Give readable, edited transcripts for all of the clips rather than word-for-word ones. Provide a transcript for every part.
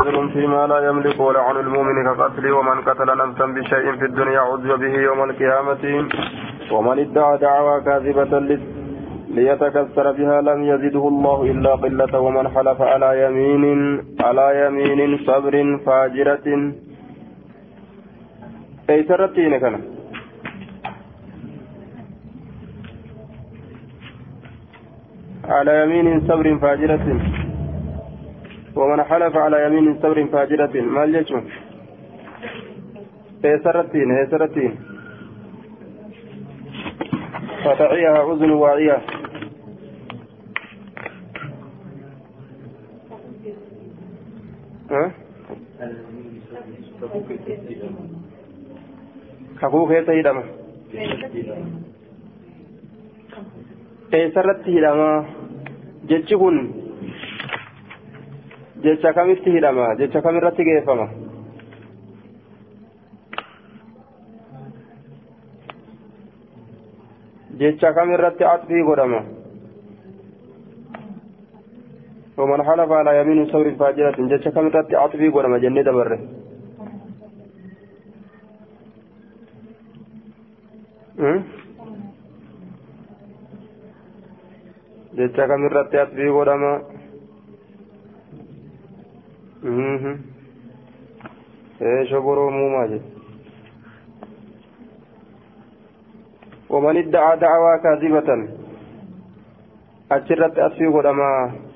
نذر فيما لا يملك ولعن المؤمن كقتل ومن قتل نفسا بشيء في الدنيا عذب به يوم القيامة ومن ادعى دعوى كاذبة ليتكسر بها لم يزده الله إلا قلة ومن حلف على يمين صبر فاجرة أي سرتين كان على يمين صبر فاجرة ومن حلف على يمين صبر فاجرة ما الجيشون أي سرتين فتعيها أذن واعية kakuu keessa hidhama eessarratti hidhama jechi kun jecha kamitti hidhama jecha kamirratti geeffama jecha kamirratti atfii godhama ومن حلف على يمين صبر فاجرة جتش كم رتي عطفي قرما جنة دبره جتش كم رتي عطفي قرما ايش برو مو ماجد ومن ادعى دعوى كاذبة أشرت عطفي قرما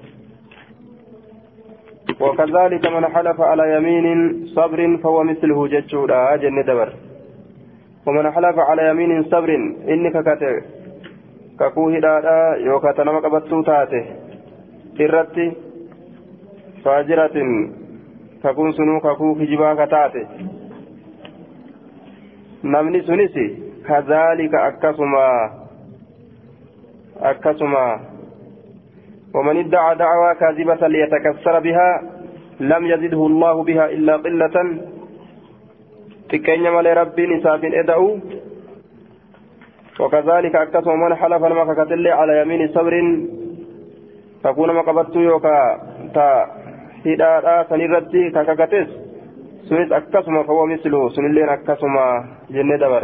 وكذلك من حلف على يمين صبر فهو مثله جتشورا جنة دبر ومن حلف على يمين صبر إنك ككوه دادا يوكا تنمك بطوتاته إرتي فاجرة ككون سنو ككوه جباك تاته نمني سنسي كذلك أكسما ومن ادعى دعوى كاذبة ليتكسر بها لم يزده الله بها إلا قلة تكين مال رب نساف ادعوا وكذلك أكتسوا من حلف المكاكتل على يمين صبر تكون مقبت يوكا تا هداء سنرتي كاكتس سنس أكتسما فهو مثله سنلين أكتسما جنة دبر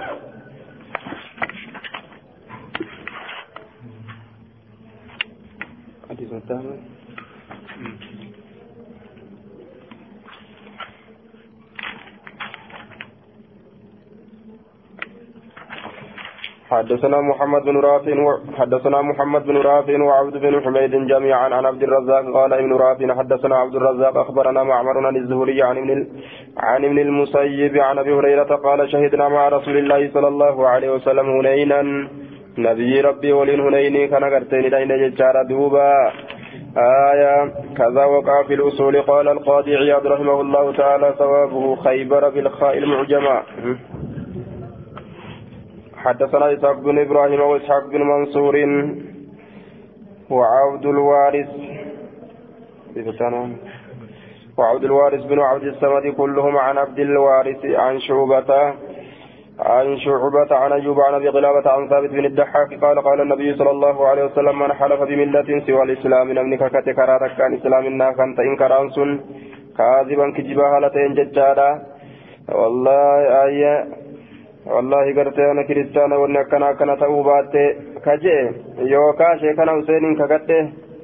حدثنا محمد بن رافع وعبد بن حميد جميعا عن عبد الرزاق قال ابن رافع حدثنا عبد الرزاق اخبرنا معمر عن الزهري عن ابن المسيب عن ابي هريره قال شهدنا مع رسول الله صلى الله عليه وسلم هنينا نبي ربي ولين هنيني كان قرتين دين ججار دوبا آية كذا وقع في الأصول قال القاضي عياض رحمه الله تعالى ثوابه خيبر بالخاء المعجمة حدثنا إسحاق بن إبراهيم وإسحاق بن منصور وعبد الوارث بن عبد الصمد كلهم عن عبد الوارث عن شعبة عن أيوب عن أبي قلابة عن ثابت بن الضحاك قال النبي صلى الله عليه وسلم من حلف بملة سوى الإسلام نمنك كتكرارك كان إسلامنا كانت إن كرانسون كاذبا كجبا هالتين ججادا والله قرت أنا كريستانا ونكنا كنا توبات كجي يوكا شيخنا حسين ككته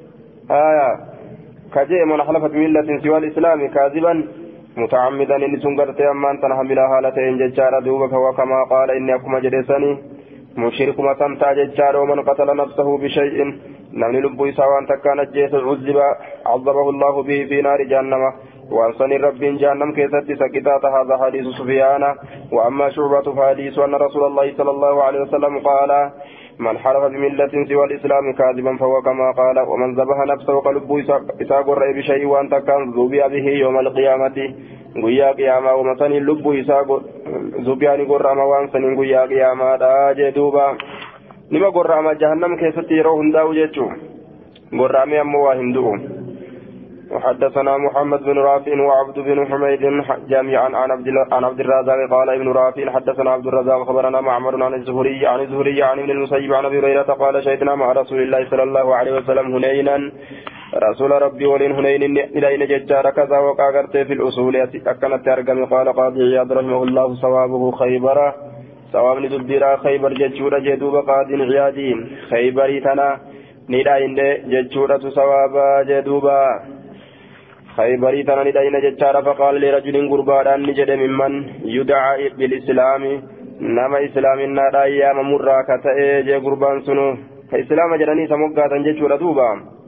كجي من حلف بملة سوى الإسلام كاذبا متعمدا إن سنقرت أمان تنحمل هالتين ججارا دوبك وكما قال إني أكما جريساني مشرك مسمتا ججارا ومن قتل نفسه بشيء نمن لبو سوان تكانت جيس عذبه الله به في نار جهنم وأنصني رب جهنم كيست سكتات هذا حديث سفيان وأما شعبة فحديث أن رسول الله صلى الله عليه وسلم قال من حلف بملة سوى الإسلام كاذبا فهو كما قال ومن ذبح نفسه قلبه إساق الرأي بشيء وأنت كان ذوبيا به يوم القيامة قيا قياما ومثني اللب إساق ذوبياني قرام وأنصني قيا قياما جدوبا نما قرام جهنم كيست يروهن داو جيتشو قرامي أموا هندوهم وحدثنا محمد بن رافع وعبد بن حميد جميعا عن عبد الرزاق قال ابن رافع حدثنا عبد الرزاق خبرنا معمر عن الزهري عن ابن المسيب عن ابي هريره قال شهدنا مع رسول الله صلى الله عليه وسلم هنينا رسول ربي ولين هنين إلينا ججار كذا وقاقرت في الأصول أكنت أرقم قال قاضي عياض رحمه الله صوابه خيبر صواب ندبرا خيبر ججورة جدوب قاضي عيادين خيبري تنا ندائن ججورة صوابا جدوبا خيبري تنا ندائن ججار فقال لرجل قربان نجد ممن يدعى بالإسلام نما إسلامنا رأيام مراكة جي قربان سنو فإسلام جراني سمقاتا ججورة دوبا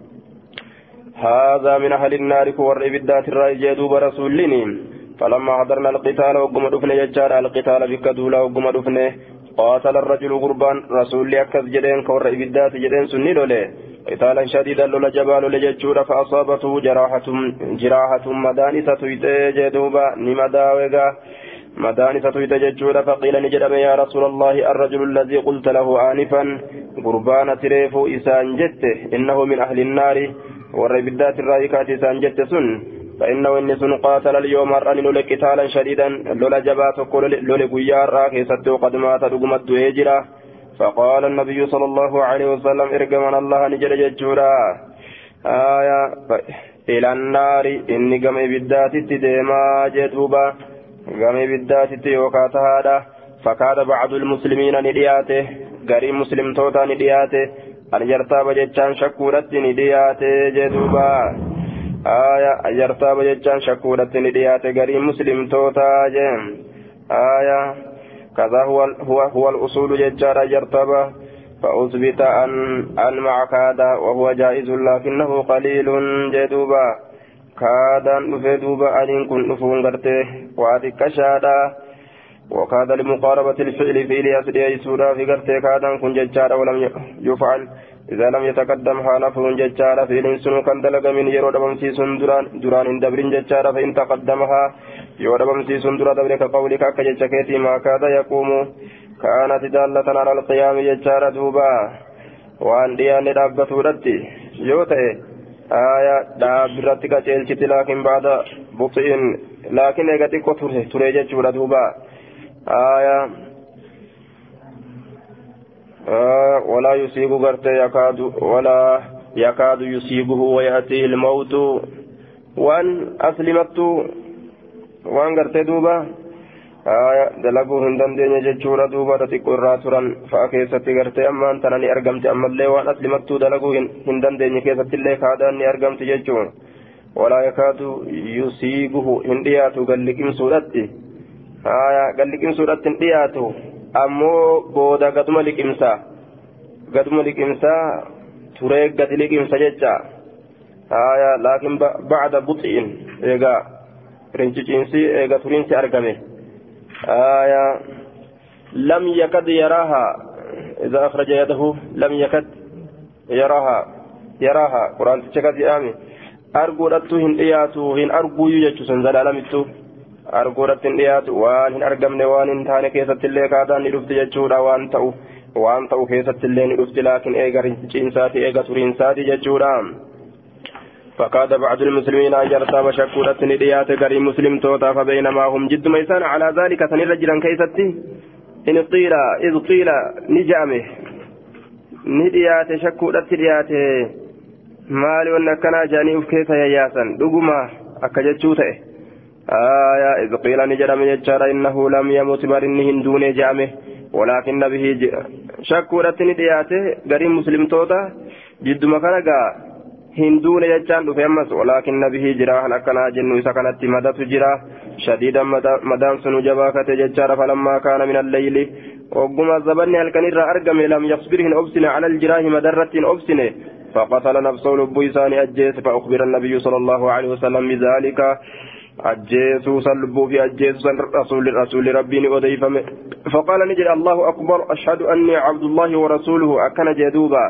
هذا من أهل النار كور إبدات الرأي جدوب رسولين فلما حضرنا القتال وقم دفن ججار القتال بكدولا وقم دفن قاتل الرجل قربان رسول أكز جدين كور إبدات جدين سنين له قتالا شديدا لولا جبال لججور فأصابته جراحة مدانسة جدوبا نمداوغا مدانسة ججور فقيل نجدم يا رسول الله الرجل الذي قلت له آنفا قربان تريف إسان جته إنه من أهل النار والربدات الرائكات إسان جت سن فإنه إن سن قاتل اليوم أرأني لولا قتالا شديدا لولا جبات لولا قيار راكي قد مات رقمت هجرة فقال النبي صلى الله عليه وسلم ارقمنا الله نجر ججورا إلى النار إني قم إبدات التديما جدوبا قم إبدات التيوكات هذا فكاد بعض المسلمين ندياته قريب مسلم توتا ندياته أن يرتاب جتان شكورة ندياته جدوبا يرتاب جتان شكورة ندياته قريب مسلم توتا جم كذا هو الأصول ججار يرتاب فأثبت أن مع كادا وهو جائز لكنه قليل جدوبا كادا نفدوبا أن كن نفون قرته واتك شادا وكاد لمقاربة الفعل في ليسدي سورة في قرته كادا كن ججار ولم يفعل إذا لم يتقدم حانفون ججار في الإنسان كان دلق من يرود بمسيس دران دبرين ججار فإن تقدمها يرود بمسيس دران دبرك قولك كججكيتي ما كاد يقوم كانت دالة على القيام ججار دوبا وأن ديان دابة ردي يوتي دابرتك تلشت لكن بعد بطء لكن يغتك تري ججور دوبا ولا يصيب غرت يكاد يصيبه ويأتيه الموت وأن أسلمت وأن غرت دوبا دلقوا هندن دين ججورة دوبا تتقوا الراترا فأكيست غرت أما أنت أنني أرقمت أما اللي وأن أسلمت دلقوا هندن دين كيست اللي كادا أني أرقمت ججور ولا يكاد يصيبه هنديات قلقم سورتي قلقم سورتي هندياته أمو بودا قدم لكمسا تريق قد لكمسا ججا لكن بعد بطء إيقا رنججينسي إيقا ترينسي أرقمه لم يكد يراها إذا أخرج يده لم يكد يراها قرآن تشكد آمي أرقو رتو هن إياتو هن أرقو يجتو سنزل ألمتو أرقو رتو هن إياتو وان هن أرقمني وان هن تاني كيسة اللي كادان نرفت جتشورا وان تأو كيسة اللي نرفت لكن إيقا رنساتي إيقا ترينساتي جتشورا فقاد بعض المسلمين أن يرتاب شكورة نديات قري مسلم توتا فبينما هم جد ميسان على ذلك سنر رجلا كيستي إذ قيل نجامه نديات شكورة نديات مالي ونكنا جاني أفكيس ياسا دقما أكجتشوته إذ قيل نجرم يجار إنه لم يمت برنهن دون جامه ولكن به شكورة نديات قري مسلم توتا جد مكانا هندون يجان دفهمس ولكن به جراح أكنا جنو سكنت مدت جراح شديدا مدام سنو جباكة ججار فلما كان من الليل وقم الزبن الكنير أرقم لم يصبرهن أبسن على الجراح مدرة أبسن فقتل نفسه لبويسان أجيس فأخبر النبي صلى الله عليه وسلم بذلك أجيس سلبو في أجيس رسول ربي أضيف فقال نجل الله أكبر أشهد أني عبد الله ورسوله أكن جدوبا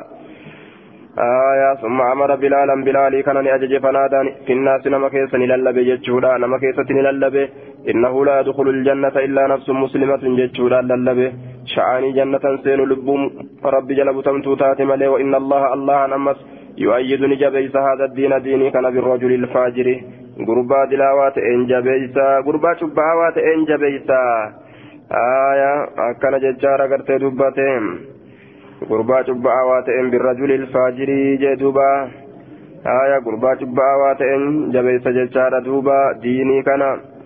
ثم أمر بلالي كان أجج فنادى في الناس نما كيسا نللبي جتشودا نما كيسا نللبي إنه لا يدخل الجنة إلا نفس مسلمة جتشودا للبي شعاني جنة سين لبوم رب جلب تمتوتات ملي وإن الله نمس يؤيد نجبيس هذا الدين ديني كان بالرجل الفاجر قربا دلاوات إنجبيسا قربا شبهوات إنجبيسا أكنا ججارة قرتي دبتين غربا جبعا واتئن بالرجل الفاجر جدوبا آية قربات باواتين جبيس ججار دوبا ديني كان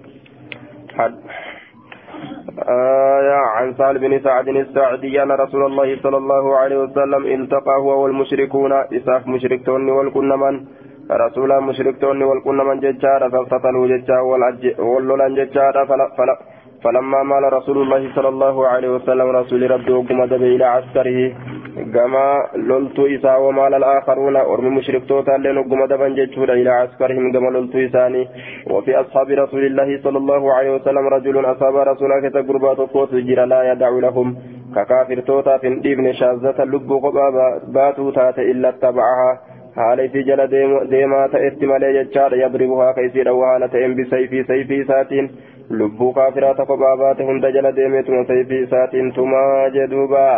عن سالم بن سعد الساعدي أن رسول الله صلى الله عليه وسلم التقى هو والمشركون إساف مشركتون والكنمن رسولا مشركتون والكنمن ججار فاقتتلوا ججار واللولان ججار فلما مال رسول الله صلى الله عليه وسلم رسول ربي وقم دبي إلى عسكره كما لولت إسا ومال الآخرون أرمي مشركتوتا لن وقم دبن ججور إلى عسكرهم كما لولت إساني وفي أصحاب رسول الله صلى الله عليه وسلم رجل أصاب رسولك تقربات قوت جرى لا يدع لهم ككافر توتا في ابن شازة اللب باتوا تات إلا اتبعها حالي في جل ديما تأتمالي ججار يضربها كيسير وهالة بسيفي ساتين لبو كافرات قبابات هند جل ديمت وسيفي ساتين تما جدوبا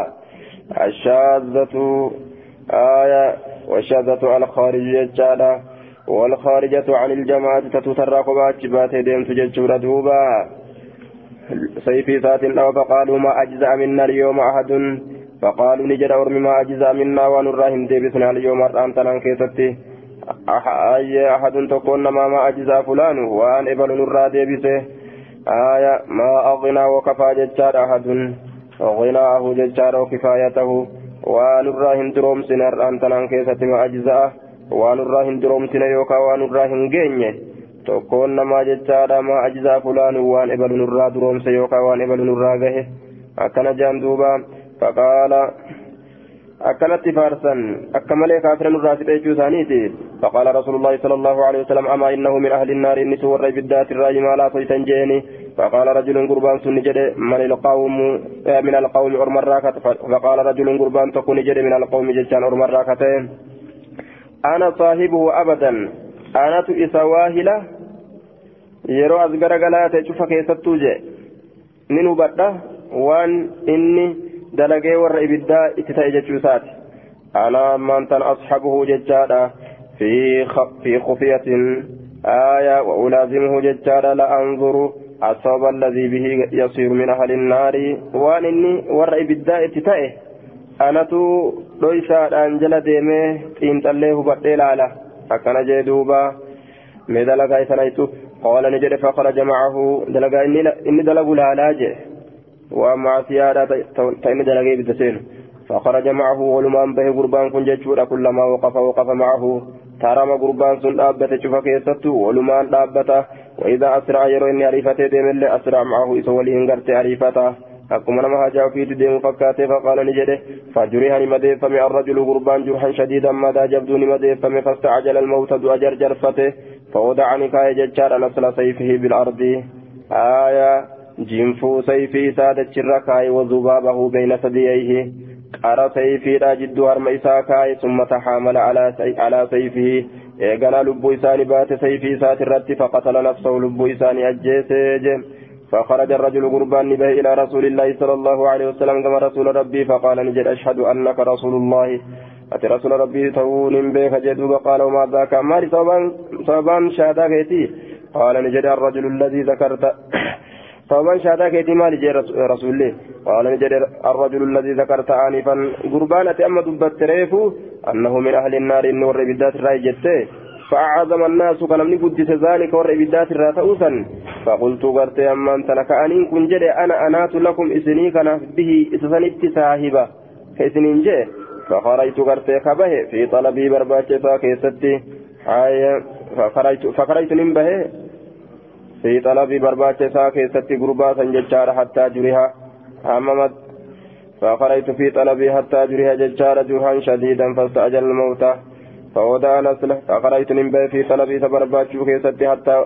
الشاذة آية والشاذة الخارجية جالا والخارجة عن الجماعة تترى قبات جبات ديمت ججور دوبا سيفي ساتين أو فقالوا ما أجزأ منا اليوم أحد فقالوا نجد أرمي ما أجزأ منا ونراهم ديبسنا اليوم أنتنا كيستي أي أحد تكون ما أجزأ فلان وأن إبل نرى ديبسه آية ما أغنى وكفى ججار أحد غناه ججار وكفايته ونراهم دروم سنر أنتنا كيستي ما أجزأ ونراهم دروم سنر يوكا ونراهم جيني تكون ما ججار ما أجزأ فلان وأن إبل نرى دروم سيوكا وأن إبل نرى جه أكن جاندوبا فقال أكلت فارسا أكمل كافر الراسل إيجوسانيتي فقال رسول الله صلى الله عليه وسلم أما إنه من أهل النار إني سور بالذات الراجم على صيتنجيني فقال رجل قربان سنجد من القوم أرم الراكة فقال رجل قربان تكون جد من القوم ججان أرم الراكتين أنا صاحبه أبدا أنا تئسواهلة يرو أزغر غلاتي شوف كيستوجي ننو بدأ وان إني دلقي ور إبدا اتتاي ججوسات أنا من أصحبه ججادا في خفية آية وألازمه ججادا لأنظر أصاب الذي به يصير من أهل النار وان إني ور إبدا اتتاي أنا تو ليسات أنجل ديمي إنتاليه بدلالا أكنا جدوبا مدلقا إسانيتو قال نجد فخرج معه دلقا إني دلقوا لالاجه ومع سيادة تأمي دلقي بالتسين فخرج معه ولمان به قربان كن ججورا كلما وقف معه ترام قربان سن دابته شوف كيستو ولمان دابته وإذا أسرع يرو إني عريفته ديم اللي أسرع معه إسولي هنغرت عريفته أكما نما هجاو في ديم فكاته فقال نجده فجريها نمده فمع الرجل قربان جرحا شديدا مدى جبدو نمده فمع فاستعجل الموت أجر جرفته فوضع نكاية ججار نسل سيفه بالأرض آية جنفو سيفي سادة الركاي وذبابه بين ثدييه قرى سيفي لا جد هرميسا كاي ثم تحامل على سيفه إيقنا لبو إساني بات سيفي سات الرد فقتل نفسه لبو إساني أجيسيج فخرج الرجل قربان به إلى رسول الله صلى الله عليه وسلم كما رسول ربي فقال نجد أشهد أنك رسول الله أتي رسول ربي تون بك جدوب قال وما ذاك مالي صوبان شهداكيتي قال نجد الرجل الذي ذكرت صوبان شهداكيتي مالي جي رسول الله قال نجد الرجل الذي ذكرت آنفا قربانة أما دبت ريفو أنه من أهل النار النور بالذات الرأي جدته فأعظم الناس كلمني قدس ذلك والربيدات الراتوسا فقلت قرت أما أنت لك أنين كن جدي أنا أنات لكم إسني كان به إسسنت ساهبة كإسنين جي فخرجت قرت كبه في طلبي برباچتا كيستي فخرجت نمبه في طلبي برباچتا كيستي قربا سنججار حتى جريها أمامت فخرجت في طلبي حتى جريها ججار جرحا شديدا فاستعجل الموتى فودع نسله فخرجت نمبه في طلبي برباچو كيستي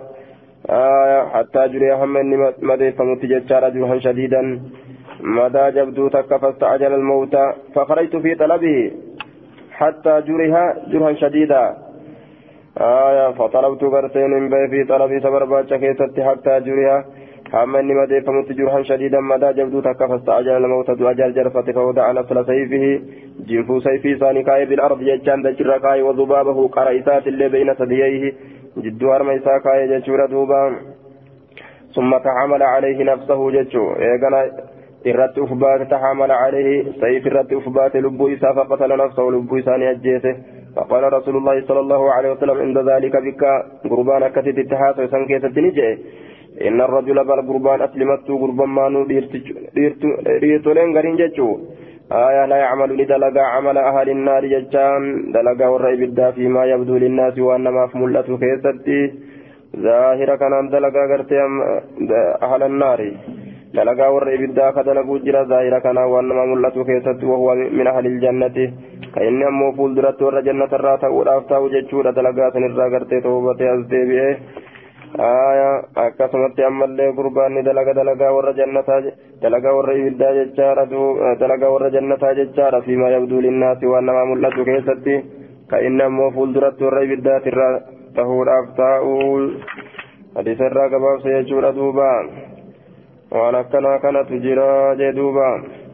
حتى جريها هم مدي فمت ججار جرحا شديدا مدى جبدو تك فاستعجل الموتى فخرجت في طلبه حتى جرها جرها شديدا فطلبت برتين في طلبي سبرباچ كيست حتى جرها حمني مدى فمت جرها شديدا مدى جبدو تك فاستعجل الموتى أجل جرفة فوضع نسل سيفه جنفو سيفي سانكاي بالأرض يجان دجركاي وذبابه قريسات اللي بين ثدييه جدو أرميساكاي ججور دوبان ثم تحمل عليه نفسه ججو irratti ufbaate taxamala calayhi sayf irratti ufbaate lubbuu isaa faqatala nafsahu lubbuu isaanii ajjeese فقال رسول الله صلى الله عليه وسلم عند ذلك بك قربان كتت اتحاد وسنكيت الدنجة إن الرجل بالقربان أسلمت قربان ما ريرتولين غرين جتشو لا يعمل لدلقا عمل أهل النار جتشان دلقا والرأي بالدا فيما يبدو للناس وأنما فملة كيستي ظاهرة كان دلقا قرتي أهل النار دلقا والرأي بالدا كدلقوا جرى ظاهرة كان وأنما ملة كيستي وهو من أهل الجنة كأن أمو فول درت ور جنة الراتا ورافتا وجتشورا دلقا سنرى قرتي توبتي أزدي بيه akkasumatti ammallee gurbaanni dalagaa warra jannataa dalagaa warra ibiddaa jechaadha dalagaa warra jannataa jechaadha fiimaa yabduu linnaasi waan namaa mul'atu keessatti ka inni ammoo fuulduratti warra ibiddaatirraa tahuudhaaf taa'uu hadiisa irraa gabaabsa jechuudha duuba waan akkanaa kanatu jira jee duuba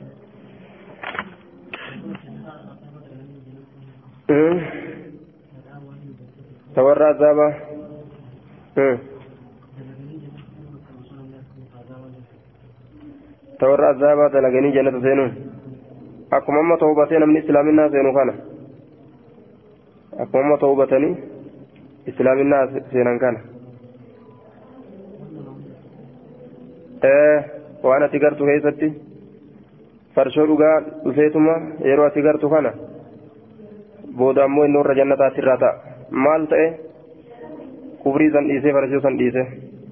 tawarra azaaba تورى الزابة دلقني جنة سينون أكم أما توبتين من إسلام الناس سينو كان أكم أما توبتني إسلام الناس سينان كان وأنا تقرت كيستي فرشو لغا وفيتما يروى تقرت كان بودا أمو النور جنة سراتا مال تأي كبري سن إيسي فرشو سن إيسي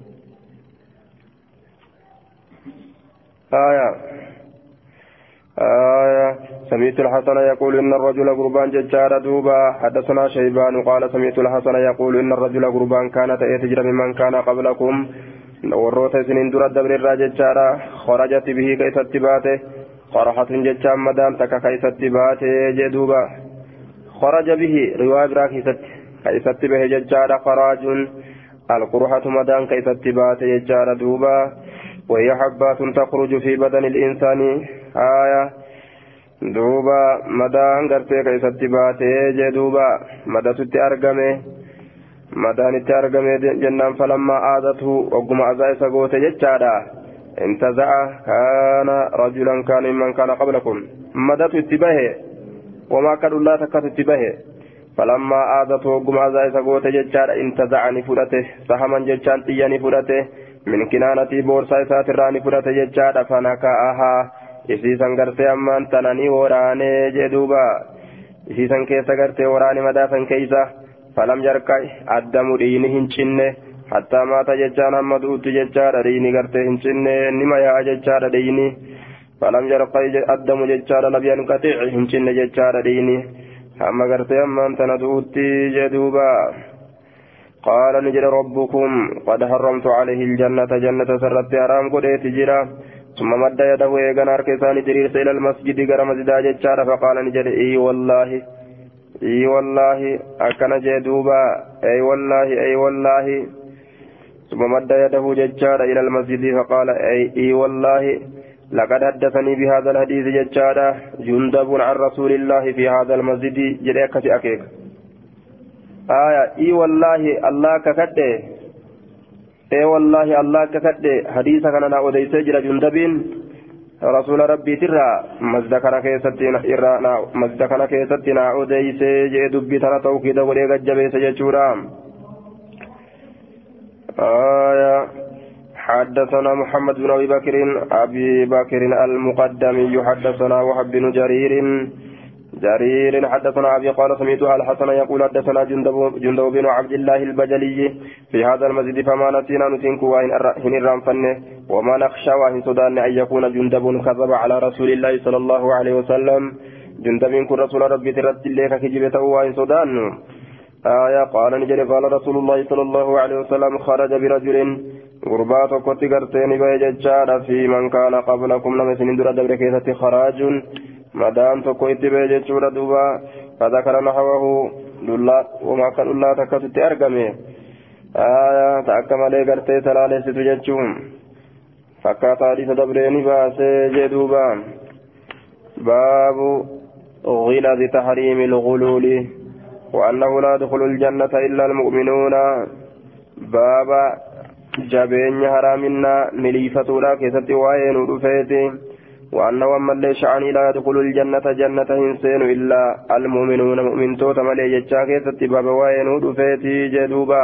سمعت الحسن يقول إن الرجل قربان ججار دوبا حدثنا شيبان قال سمعت الحسن يقول إن الرجل قربان كانت يتجرى ممن كان قبلكم وروت سنين در الدبر الراججارا خرجت به كيس اتباته قرحة ججام مدام تكا كيس اتباته جدوبا خرج به رواج راكيست كيس اتبه ججارا خراج القرحة مدام كيس اتباته ججار دوبا وهي حبات تخرج في بدن الإنسان دوبا مدان غرتي كيست باتي جدوبا مدت أرغمه مدان أرغمه جنان فلما آذته وقم أزاي سقوت ججادا انتزع كان رجلا كان ممن كان قبلكم مدت اتباه وما كان الله تكت اتباه فلما آذته وقم أزاي سقوت ججادا انتزعني فرته سهما ججان تياني فرته من كنانتي بورسا ساتراني فرات ججادا فنكاها إسيسان غرتي أمان تناني وراني جدوبا إسيسان كيسا غرتي وراني مدافن كيسا فلم يركي أدام ديني هنچنه حتى مات ججانا مدوت ججادا ديني غرتي هنچنه نما يا ججادا ديني فلم يركي أدام ججادا لبيان قطيع هنچنه ججادا ديني أما غرتي أمان تندوت جدوبا قال نجد ربكم قد حرمت عليه الجنة جنة سرت حرام قديت جرا ثم مد يده ويغن اركسان جريس إلى المسجد غير مسجد ججار فقال نجد اي والله أكن جدوبا اي والله ثم مد يده ججار إلى المسجد فقال اي والله لقد حدثني بهذا الحديث ججار جندب عن رسول الله في هذا المسجد جريك أكيك اي والله الله ككده اي والله الله ككده حديث كان انا اوديس جرا جندبين رسول ربي ترى مزدكنا كيستنا اوديس جدبي ترى توكيد ولي جبيس جچورا حدثنا محمد بن ابي بكر المقدمي حدثنا وهب بن جرير حدثنا أبي قال سمعت الحسن يقول حدثنا جندب بن عبد الله البجلي في هذا المسجد فما نسينا نسينك وإن الرانفن وما نخشى وإن صدان أن يكون جندب كذب على رسول الله صلى الله عليه وسلم جندب كن رسول ربي ترد الليك كجبته وإن صدان قال نجري قال رسول الله صلى الله عليه وسلم خرج برجل غربات وقت قرتين بيججار في من كان قبلكم لم يسن در دبر كيسة خراج مدام تكو اتبه جچورا دوبا فذكر نحوه لله وما كان الله تكتت ارغمه تاكم عليه غرتي سلاله ستو جچوم فكات حديث دبرني باسه جدوبا باب غلظ تحريم الغلول وانه لا يدخل الجنه الا المؤمنون بابا جابين حرامنا مليفتولا كيستي وين ودفيتي وأن ومن ليش عني لا يدخل الجنة جنة إنسان إلا المؤمنون مؤمن توت ملي جتشاكي تتباب وينود فيتي جدوبا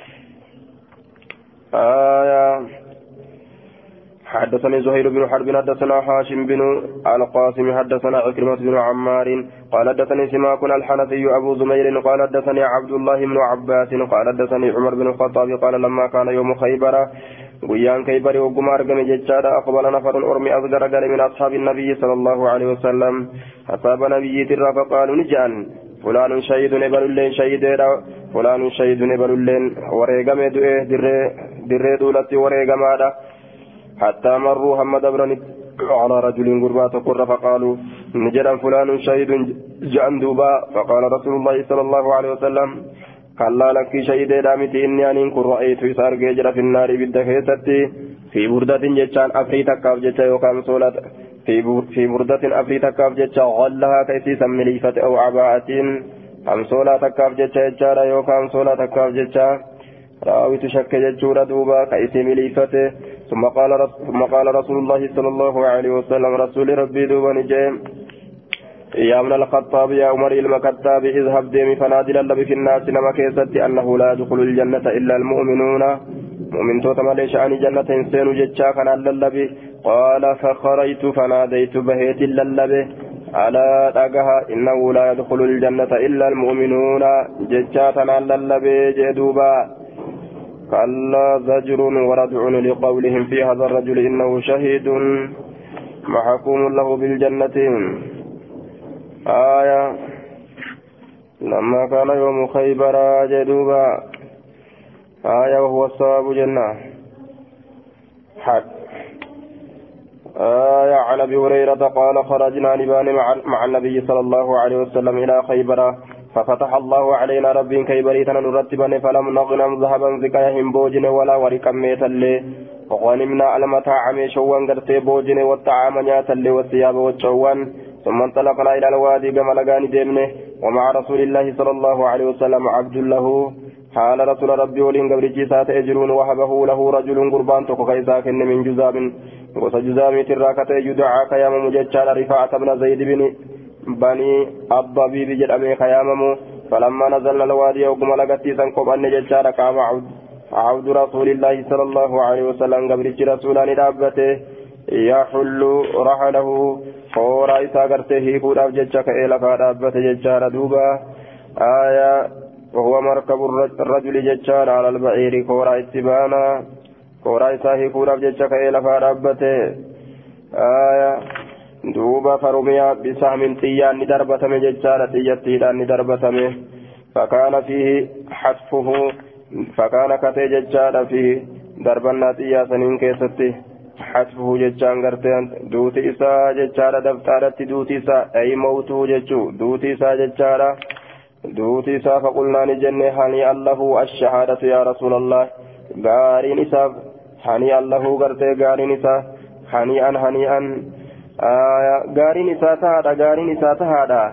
حدثني زهير بن حرب حدثنا هاشم بن القاسم حدثنا عكرمة بن عمار قال حدثني سماك الحنفي أبو زمير قال حدثني عبد الله بن عباس قال حدثني عمر بن الخطاب قال لما كان يوم خيبر ويان خيبر وقمار قم ججارا أقبل نفر أرمي أصغر قال من أصحاب النبي صلى الله عليه وسلم أصاب نبي ترى فقالوا نجان فلان شهيد نبل اللين شهيد فلان شهيد نبل اللين وريقم دوئه در دولة وريقم هذا حتى مروا هم دبرني على رجل قربات قر فقالوا نجدا فلان شهيد جندوبا فقال رسول الله صلى الله عليه وسلم قال لك شهيد دامتي إني أن كن رأيت يسار جيجر في النار بالدخيتي في بردة جتان أفريتا كاف جتا يوكام صولات في بردة أفريتا كاف جتا غلها كيسيسا مليفة أو عباءة أم صولات كاف جتا جارا يوكام صولات كاف جتا راويت شك جتشورا دوبا كيسي مليفة ثم قال رسول الله صلى الله عليه وسلم رسول ربي دوبا نجيم يا ابن الخطاب يا عمر المكتاب اذهب ديمي فنادل اللب في الناس نما كيست أنه لا يدخل الجنة إلا المؤمنون مؤمن توتما ليش عن جنة إنسان جتشا كان اللب قال فخرجت فناديت بهيت اللب على أجها إنه لا يدخل الجنة إلا المؤمنون جتشا كان اللب جدوبا كلا زجر وردع لقولهم في هذا الرجل إنه شهيد محكوم له بالجنة لما كان يوم خيبر جدوبا وهو الصواب جنة حد عن أبي هريرة قال خرجنا نبان مع النبي صلى الله عليه وسلم إلى خيبر ففتح الله علينا رب كيبريتنا نرتبا فلم نغنم ذهبا زكاهم بوجن ولا ورقا ميتا لي وغنمنا المتاع ميشوان قرتي بوجن والطعام نياتا لي والثياب والشوان ثم انطلقنا إلى الوادي كما لقاني ديمنه ومع رسول الله صلى الله عليه وسلم عبد له حال رسول ربي ولين قبل جيسات أجرون وهبه له رجل قربان تقو كيساك من جزاب وسجزامي تراكة يدعى كيام مججال رفاعة بن زيد بني الضبيب جرأمي خياممو فلما نزلنا الوادي وقم لقتي سنقب أن ججال قام عبد رسول الله صلى الله عليه وسلم قبل رسولان دابته يحل رحله فورا إسا قرته كوراف ججك إلى فادابته ججال دوبا وهو مركب الرجل ججال على البعير كورا اتبانا كورا إسا كوراف ججك إلى فادابته دوبا فرميا بسهم طيان ندربتم ججال طيان ندربتم فكان فيه حتفه فكان كتي ججال فيه دربنا طيا سنين كيستي حتفه ججان غرتين دوتي إسا ججال دفتارت دوتي إسا أي موته ججو دوتي إسا ججال دوتي إسا فقلنا نجنة هنيئا له الشهادة يا رسول الله غارين إسا هنيئا له غرتي غارين إسا هنيئا غارين إسا تهادا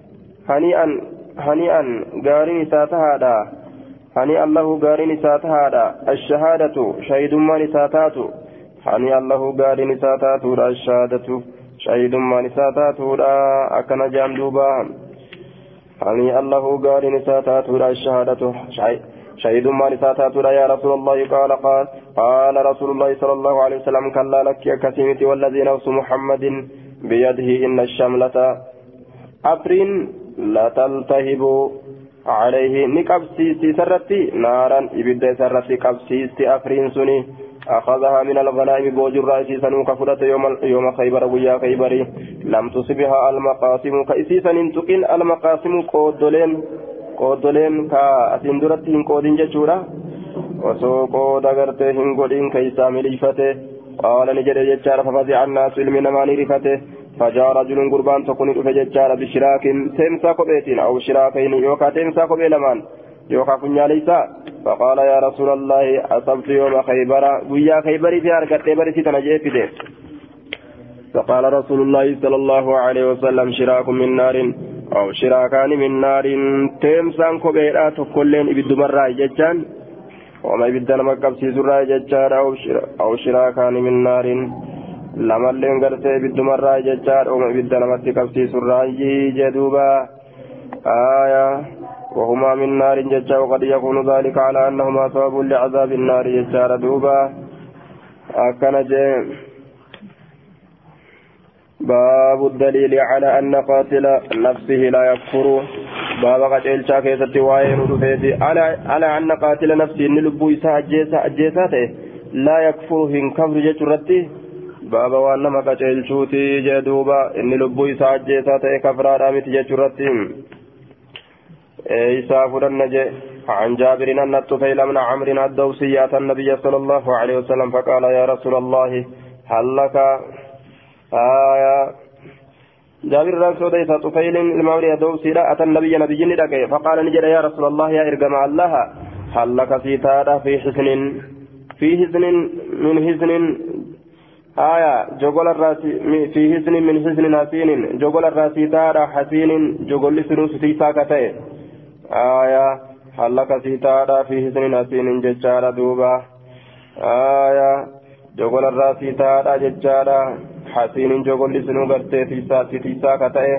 هنيئا غارين إسا تهادا هنيئا له غارين إسا تهادا الشهادة شهيد ما نساتاتو هنيئا له غارين إسا تاتو الشهادة شهيد ما نساتاتو أكن جامدوبا هنيئا له غارين إسا تاتو الشهادة شهيد ما نساتاتو يا رسول الله قال رسول الله صلى الله عليه وسلم كلا لك يا كثيرتي والذي نفس محمد بيده إن الشملة أفرين لا تلتهب عليه نكبسيستي سرتي نارا إبدا سرتي كبسيستي أفرين سني أخذها من الغنائم بوجر رأسي سنوك فرت يوم خيبر ويا خيبري لم تصبها المقاسم كأسيسا انتقن المقاسم قودلين كأسندرتهم قودين جشورا وسوقوا دغرتهم قودين كيسا مليفته قال نجد ججار ففزع الناس علمنا ما نرفته فجاء رجل قربان تكون فججار بشراك تمسا قبيت أو شراكين يوكا تمسا قبيلمان يوكا كنيا ليسا فقال يا رسول الله أصبت يوم خيبر ويا خيبري في أركت خيبري تنجي في ده فقال رسول الله صلى الله عليه وسلم شراك من نار أو شراكان من نار تمسا قبيلات كلين إبد مرة ججان وما يبدأ مكب سيزر ججار أو شراكان من نار لما اللين قرتي بالدمرة ججار وما بدا لمتي قبسي سراجي جدوبا آية وهما من نار ججار وقد يكون ذلك على أنهما سبب لعذاب النار ججار دوبا أكن باب الدليل على أن قاتل نفسه لا يكفر باب قد إلشا كيست وائن رفيتي على أن قاتل نفسه نلبو إساء أجيساته لا يكفر هن كفر جترتي باب وانما قد إلشوتي جدوبا إن لبو إساء أجيساته كفر رامت جترتي إساء فرنجي عن جابر أن الطفيل من عمرو الدوسي أتى النبي صلى الله عليه وسلم فقال يا رسول الله هل لك جابر رسول الله طفيل المولى دوسي لا أتى النبي نبي لك فقال نجد يا رسول الله يا إرجم الله هل لك سيتارا في حسن من حسن جوغل الراس في حسن من حسن حسين جوغل الراس تارا حسين جوغل سنوس سيساكته هل لك سيتارا في حسن حسين ججارا دوبا جوغل الراس تارا ججارا حسين جوغل سنو غرتي تيسا كتئ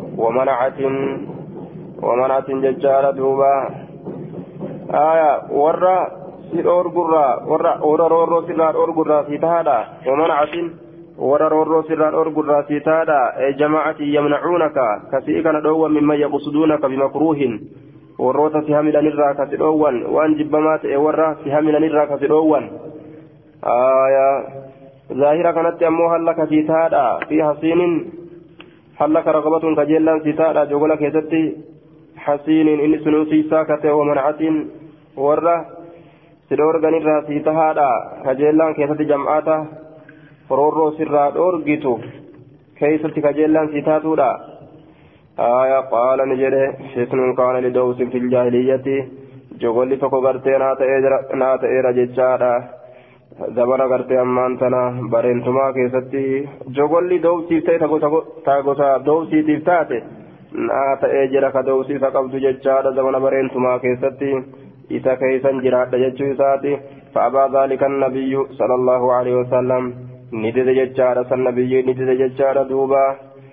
ومنعة ججارة دوبا ورّا سيرور غرّا ورّا رورو سيرار اور غرّا سيتادا ومنعة ورّا رورو سيرار اور غرّا سيتادا أي جماعة يمنعونك كسيئك ندوّا مما يقصدونك بمكروه وروتا سيهمل نرّا كسيئوّن وان جبمات ورّا سيهمل نرّا كسيئوّن ظاهرة كانت أمو هلك سيتادا في حسين هلك رغبة كجيلا سيتادا جوغلا كيستي حسين إن سنوسي ساكته ومنعة ورّا سيدور غنيرا سيتادا كجيلا كيستي جمعاته فرورو سرّا دورغيتو كيستي كجيلا سيتاتودا قال نجده حسن كان لدوس في الجاهلية جوغلي تكو غرتي نات إيرا جيتشادا زبر غرتي أمان تنا برينتما كيستي جوغلي دوسي تاغوتا دوسي تفتاتي نات إيجرا كدوسي فقبض جيتشادا زبر برينتما كيستي إذا كيسا جراد جيتشو ساتي فأبى ذلك النبي صلى الله عليه وسلم ندد جيتشادا سنبي ندد جيتشادا دوبا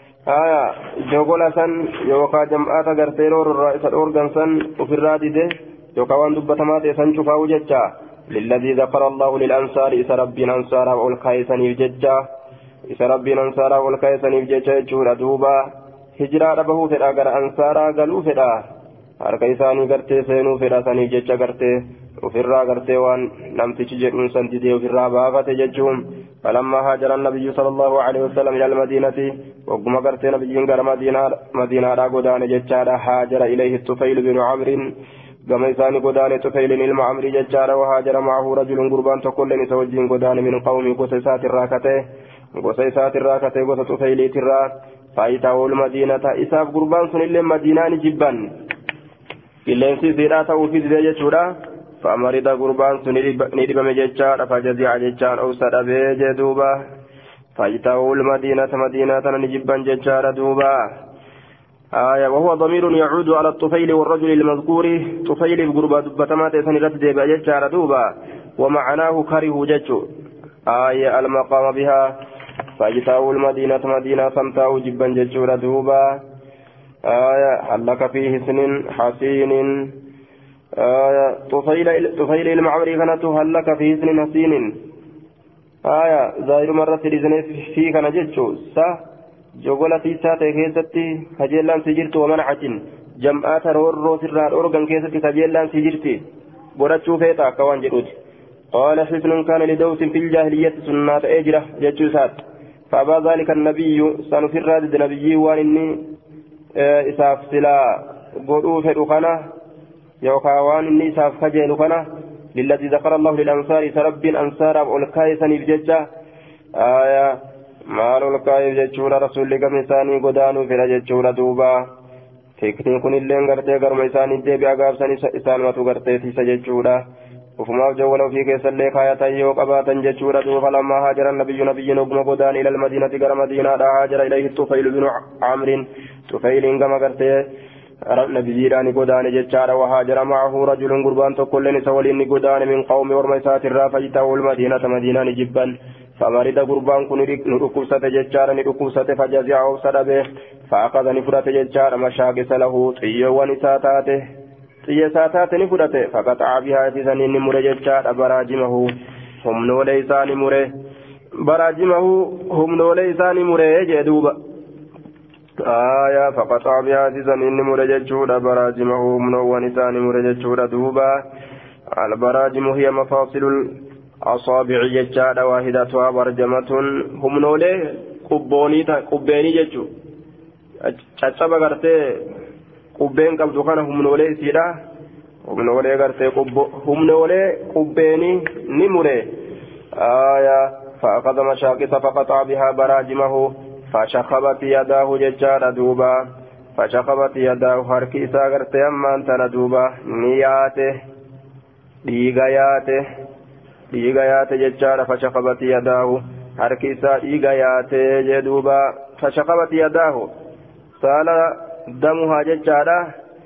جوغولا سن يوكا جمعاتا غرتي رور الرئيس الأورغان سن وفي الرادده يوكا وان دبتماتي سن شفاو جيتشا للذي ذكر الله للأنصار إذا ربنا أنصارا والكايسان يججا إذا ربنا أنصارا والكايسان يججا جورا دوبا هجرا ربه فدا غر أنصارا قالوا فدا هركايساني غرتي سينو فدا ساني يججا غرتي وفرا غرتي وان نمتي جدون سنتي وفرا بافت ججهم فلما هاجر النبي صلى الله عليه وسلم إلى المدينة وقم غرتي نبي غر مدينة را غدان ججا هاجر إليه الطفيل بن عمرو كما إساني قدان تفيل علم عمري ججار وهاجر معه رجل قربان تقول لني توجين قدان من قوم قسيسات الراكته قسى تفيلي ترى فايته المدينة إساف قربان سن اللي مدينان جبا إلا إنسي سيراته في ذي جورا فأمرد قربان سن ندب مججار فجزع ججار أو سربي جدوبا فايته المدينة مدينة نجبا ججار دوبا وهو ضمير يعود على الطفيل والرجل المذكور طفيل بقربة دبتمات سنرد ديبا ججار دوبا ومعناه كره ججو المقام بها فاجتاو المدينة مدينة سمتاو جبا ججور دوبا هلك فيه سن حسين طفيل المعمري كانت هلك فيه سن حسين ظاهر مرة لزنه في كان ججو جوغولا تيساتي كيستي كجيلان سجرت ومنعة جمعات رورو سرار أورغان كيستي كجيلان سجرتي براتشو فيتا كوان جدود قال حسن كان لدوس في الجاهلية سنات أجرة ججوسات فأبى ذلك النبي سنفر راد النبي وانني إساف سلا قلوف رخنا يوكا وانني إساف خجل رخنا للذي ذكر الله للأنصار سرب أنصار والكايسا نفججة maal ol kaa'eef jechuudha rasuulli gama isaanii godaanuu fedha jechuudha duuba fikriin kunillee gartee garuma isaanii deebi'aa gaafsan isaanumatu gartee tiisa jechuudha ufumaaf jawwala ofii keessallee kaayatan yoo qabaatan jechuudha duuba lammaa haajara nabiyyiin oguma godaan ilal madiinati gara madiinaadha haajara ilayhi tufaylu binu camrin tufayliin gama gartee nabiyyiidhaan godaane jechaadha wahaajara macahu rajulun gurbaan tokkolleen isa waliin ni godaane min qawmi orma isaatirraa fajta'u lmadiinata madiinaan jibban فمرد قربان كن نركبسة ججارا نركبسة فجزعه سلبه فأخذ نفرة ججارا مشاقس له طيو ونساتاته طي ساتات نفرته فقطع بها سنين نمر ججارا براجمه هم نوليسان مره براجمه هم نوليسان مره جدوبا فقطع بها سنين نمر ججارا براجمه هم نوليسان مره ججارا دوبا البراجم هي مفاصل الأصابع ججارا واحدتها برجمة هم نولي قبيني ججو caccaba gartee qubbeen qabdu kana humnoolee isiidha humnoolee gartee humnoolee qubbeeni ni mure فأخذ مشاقص فقطع بها براجمه فشخبت يداه ججار دوبا فشخبت يداه هركيسا غرتي أما أنت ندوبا نياته ديغاياته ججار فشخبت يداه هركيسا ديغاياته جدوبا فشخبت يداه سال دمها ججارة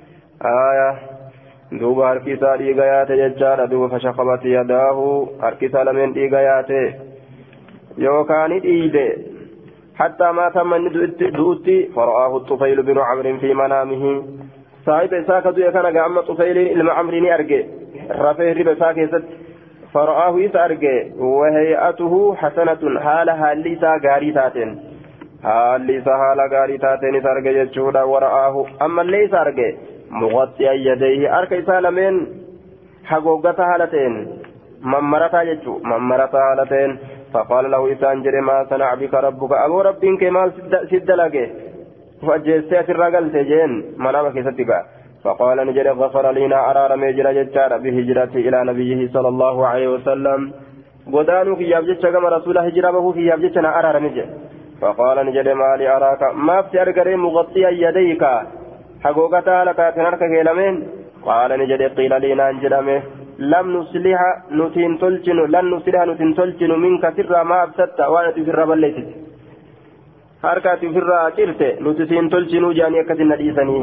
دوبا هركيسا ديغاياته ججارة دوبا فشخبت يداه هركيسا لمن ديغاياته يوكان ديده حتى ما تم دوتي فرآه الطفيل بن عمرو في منامه صاحب إساك دوية كان قام طفيل إلما عمرني أرقى رفيه ربا ساكست فرآه إسا أرقى وهيئته حسنة حالها ليسا غاريتاتين ليسا حالا غاريتاتين إسا أرقى يجودا ورآه أما ليس أرقى مغطيا يديه أرقى إسا لمن حقوقتها هالتين ممرتا يجو ممرتا هالتين فقال له إسان جري ما صنع بك ربك أبو ربك كمال سد لك فجيسيت الرجل تجين منامك ستك فقال نجري غفر لنا أرار ميجر ججار بهجرته إلى نبيه صلى الله عليه وسلم قدانك يابجتش كما رسول هجرابه في يابجتنا أرار ميجر فقال نجري ما لي أراك ما فترقري مغطيا يديك حقوقتها لك تنرك كيلمين قال نجري قيل لنا انجرمه لم نصلح نتين تلجن لن نصلح نتين تلجن منك سر ما أبسطت وانا تسر بليتت حركة سر أكلت نتين تلجن جاني أكتن نديسني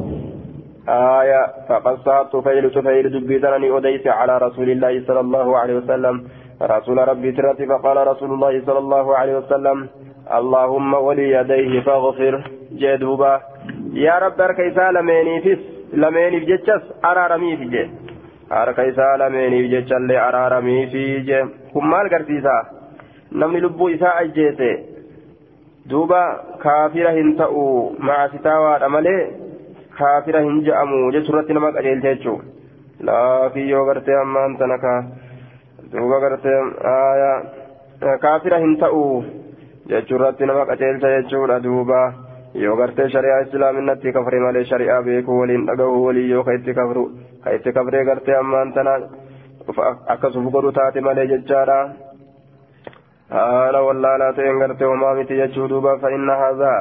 فقصها طفيل دبيتني أديس على رسول الله صلى الله عليه وسلم رسول ربي ترتي فقال رسول الله صلى الله عليه وسلم اللهم ولي يديه فاغفر جدوبا يا رب أركيسا لميني في جتشس أرارمي في جد harka isaa lameeniif jechallee araaramii fi je kun maal garsiisa namni lubbuu isaa ajjeese duuba kaafira hin ta'u maasitaawaadha malee kaafira hin je'amu jechuurratti nama qajeelte jechuudha laakiin yoo gartee ammaan tana duuba gartee kaafira hin ta'u jechuurratti nama qajeelte jechuudha duuba yoo gartee shari'aa islaaminatti kafre malee shari'aa beekuu waliin dhaga'uu walii yoo ka itti kafree gartee ammaan tana akkasuma godhu taate malee jechaadha haala wallaalaa ta'een gartee homaa miti jechuu duuba fa'inna haadhaa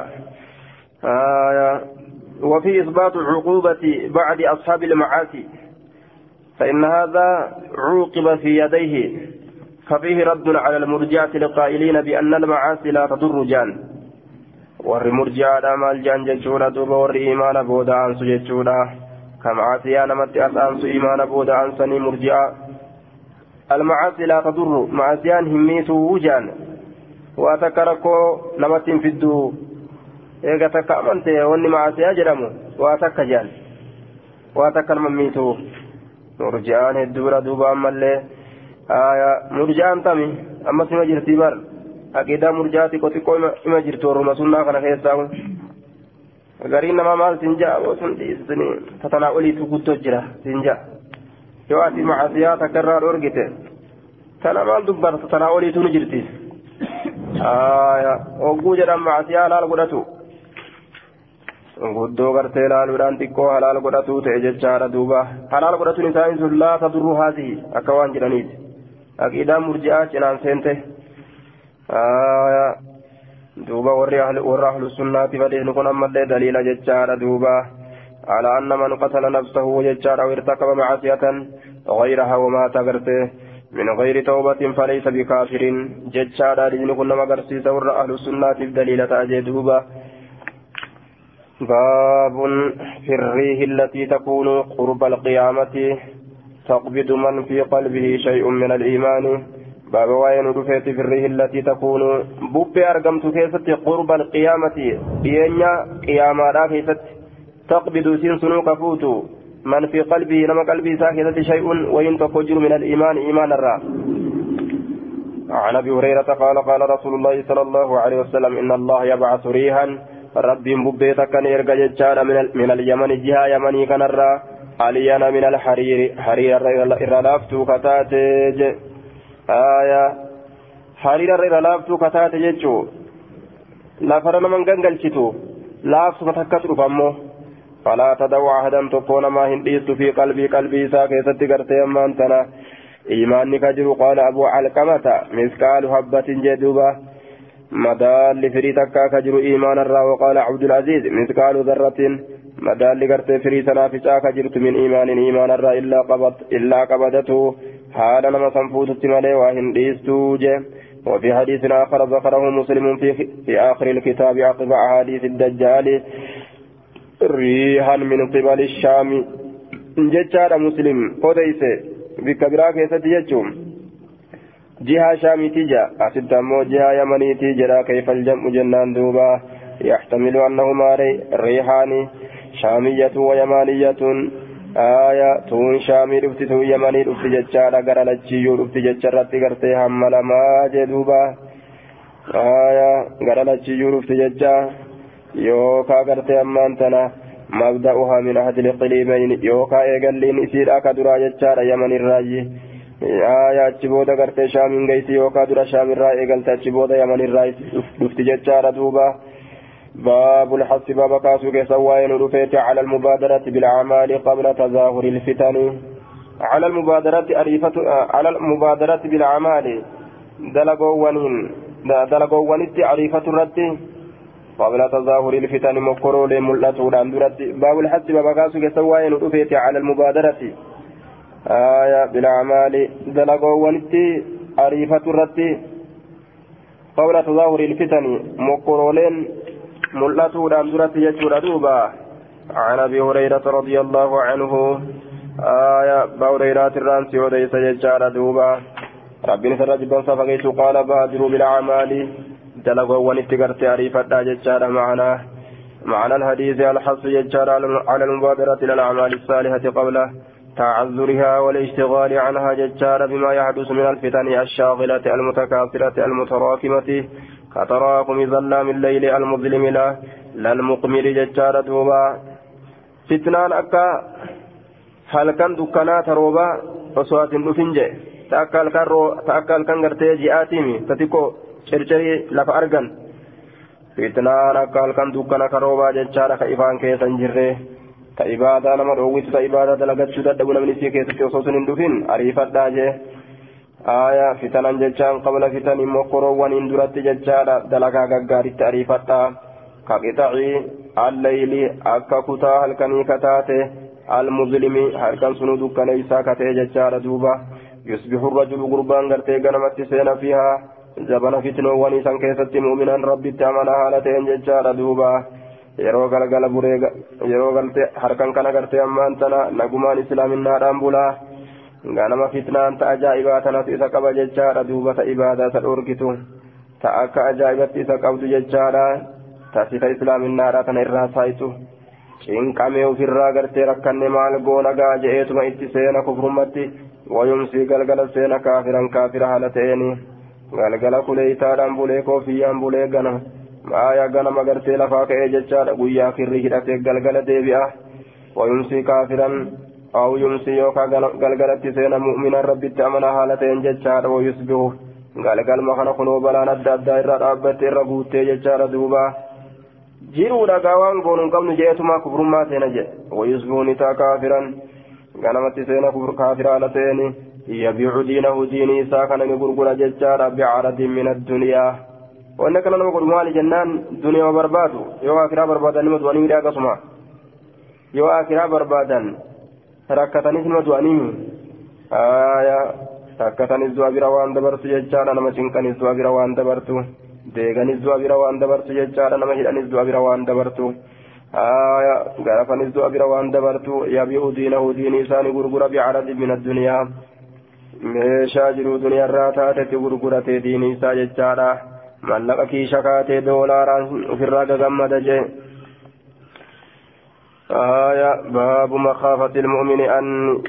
وفي إثبات عقوبة بعد أصحاب المعاصي فإن هذا عوقب في يديه ففيه رد على المرجعة القائلين بأن المعاصي لا تضر جان warri murji'aadha maal jaan jechuudha duuba warri imaana booda aansu jechuudha kamaasiyaa namatti as aansu imaana booda aansanii murji'a almacaasi laa tadurru macaasiyaan himmiituu jaan waa takka rakkoo namatti hin fiddu eega takka amante wanni macaasiyaa jedhamu waa takka jaan waa takka nama miituu murji'aan hedduudha duuba ammallee murji'aan tami ammas ima jirtii bar aqidaa murjaati qoxiqqoo ima jirtu warruma sunnaa kana keessaa gariin nama maal sinjaa sun dhiisni tatanaa oliitu guddoo jira sinjaa yoo ati macasiyaa takka irraa dhoorgite tana maal dubbar tatanaa oliitu ni jirti hogguu jedhan macasiyaa halaal godhatu guddoo gartee laaluudhaan xiqqoo halaal godhatu ta'e jechaadha duuba halaal godhatuun isaanii sun laa tadurru haasihi akka waan jedhaniiti aqidaa murji'aa cinaan seente دوبا ورا أهل السنة فليه نكون أما اللي دليل ججار دوبا على أن من قتل نفسه ججار أو ارتكب معصية غيرها وما تغرته من غير توبة فليس بكافر ججار لنكون مغرسيس ورا أهل السنة دليل تأجي دوبا باب في الريح التي تكون قرب القيامة تقبض من في قلبه شيء من الإيمان باب وين رفيت في الريه التي تكون بوبي أرقمت كيست قرب القيامة بينيا قياما لا كيست تقبض سين سنوك فوتو من في قلبه لما قلبي ساكتة شيء وإن تفجر من الإيمان إيمان الرا عن أبي هريرة قال قال رسول الله صلى الله عليه وسلم إن الله يبعث ريحا رب ببيتك كان يرجع جار من اليمن جهة يمني كان الرا علينا من الحرير حرير الرلافتو كتاتج آية حرير الرلافتو كتاتج جتشو لا فرنا من جنجلشتو لافتو فتكتر فمو فلا تدعو عهدا تكون ما هنديست في قلبي ساكيست قرتي أمان تنا إيماني كجر قال أبو علقمة مسكال حبة جدوبة مدال لفريتك كجر إيمان الرا وقال عبد العزيز مسكال ذرة مدال لقرتي فريتنا فشا كجرت من إيمان الرا إلا قبضته حالا ما سنفوت ملي وهنديستو جه وفي حديث آخر ذكره مسلم في آخر الكتاب عقب أحاديث الدجال ريحا من قبل الشام ججار مسلم قديس بكبرى كيست يجوم جهة شامي تيجا أستمو جهة يمني تيجا كيف الجمع جنان دوبا يحتمل أنهما ريحان شامية ويمانية آية تون شامي رفتو يمني رفت ججار قرى لجيو رفت ججار رتقرتي حمل ما جدوبا آية قرى لجيو رفت ججار يوكا قرتي أمان تنا مبدأها من أحد الإقليمين يوكا إيقلين إسير أكدرا جتشار يمن الراجي آية أتشبودا قرتي شامين قيسي يوكا درا شام الراجي إيقلت أتشبودا يمن الراجي دفت جتشار دوبا باب الحث باب كاسو كسوائن رفيت على المبادرة بالأعمال قبل تظاهر الفتن على المبادرة بالأعمال دلقوا ونت عريفة الرد قبل تظاهر الفتن مكرو لملأته الأندرة باب الحث باب كاسو كسوائن رفيت على المبادرة آية بالأعمال دلقوا ونت عريفة الرد قبل تظاهر الفتن مكرو ملأته الأندرة يجور دوبا عن أبي هريرة رضي الله عنه آية بوريرات الرانسي وديس يجار دوبا ربنا سرج بن صفقيت قال بادروا بالأعمال دلقوا ونتقرت عريفة ججار معنى الحديث الحص يجار على المبادرة للأعمال الصالحة قبل تعذرها والاشتغال عنها ججار بما يحدث من الفتن الشاغلة المتكاثرة المتراكمة كتراكم ظلام الليل المظلم للمقمر ججار دوبا فتنان أكا هل كان دكانات روبا وصوات نفنجة تأكل كان غرتي جئاتيمي تتكو شرشري لف أرغن فتنان أكا هل كان دكانا روبا ججار كإفان كيسا جره كإبادة نمر أويت كإبادة دلقت شدد دبنا من إسي كيسا كيوصوص نندفن عريفة داجه آية فتنة ججان قبل فتن مقرو وندرت ججان دلقا غغاري تعريفتا كقطعي الليل أكا كتا هلكني كتاته المظلم هلكن سنود كنيسا كته ججان دوبا يصبح الرجل قربان غرتي غنمت سينا فيها زبنا فتنو ونسان كيست مؤمنا ربي تعمل حالتين ججان دوبا yeroo galgala buree yeroo galte harkan kana garte ammaan tana nagumaan islaaminaa dhaambulaa ganama fitnaan ta ajaa'ibaa tanas isa qaba jechaadha duuba ta ibaadaa ta dhorkitu ta akka ajaa'ibatti isa qabdu jechaadha ta sita islaaminaadha tana irraa saayitu cinqamee ofirraa gartee rakkanne maal goonagaa je'eetuma itti seena kufrummatti wayumsii galgala seena kaafiran kaafira haala ta'eeni galgala kuleeytaadhaan bulee koofiyyaan bulee ganama maayaa ganama gartee lafaa ka'ee jechaadha guyyaa kirrii hidhatee galgala deebi'a wayumsii kaafiran أو يمسي يوكا قلقلت سينا مؤمنا ربي تأمنا حالتين ججار ويصبح قلقل مخنا قلوبنا ندى الدائرة رابط الرقوت ججار دوبا جيرو لقاوان قولن قمن جيتما كفر ما سينجي ويصبح نتا كافرا قنمت سينا كفر كافر حالتين يبيع دينه ديني ساكنا نقرقل ججار بعرض من الدنيا وأنك لنا نقول مالي جنان دنيا وبربادو يو آخرا بربادا نمت ونمي راقا سما يو آخرا بربادا rakkatanis nama du'aniimi rakkatanis du'a bira waan dabartu jechaadha nama cinqanis du'a bira waan dabartu deeganis du'a bira waan dabartu jechaadha nama hidhanis du'a bira waan dabartu garafanis du'a bira waan dabartu yabi'u diinahu diini isaanii gurgura bicaradi min addunyaa meeshaa jiru duniyaa irraa taatetti gurguratee diinii isaa jechaadha mallaqa kiisha kaatee doolaaraan ofirraa gagammada jee باب مخافة المؤمن أن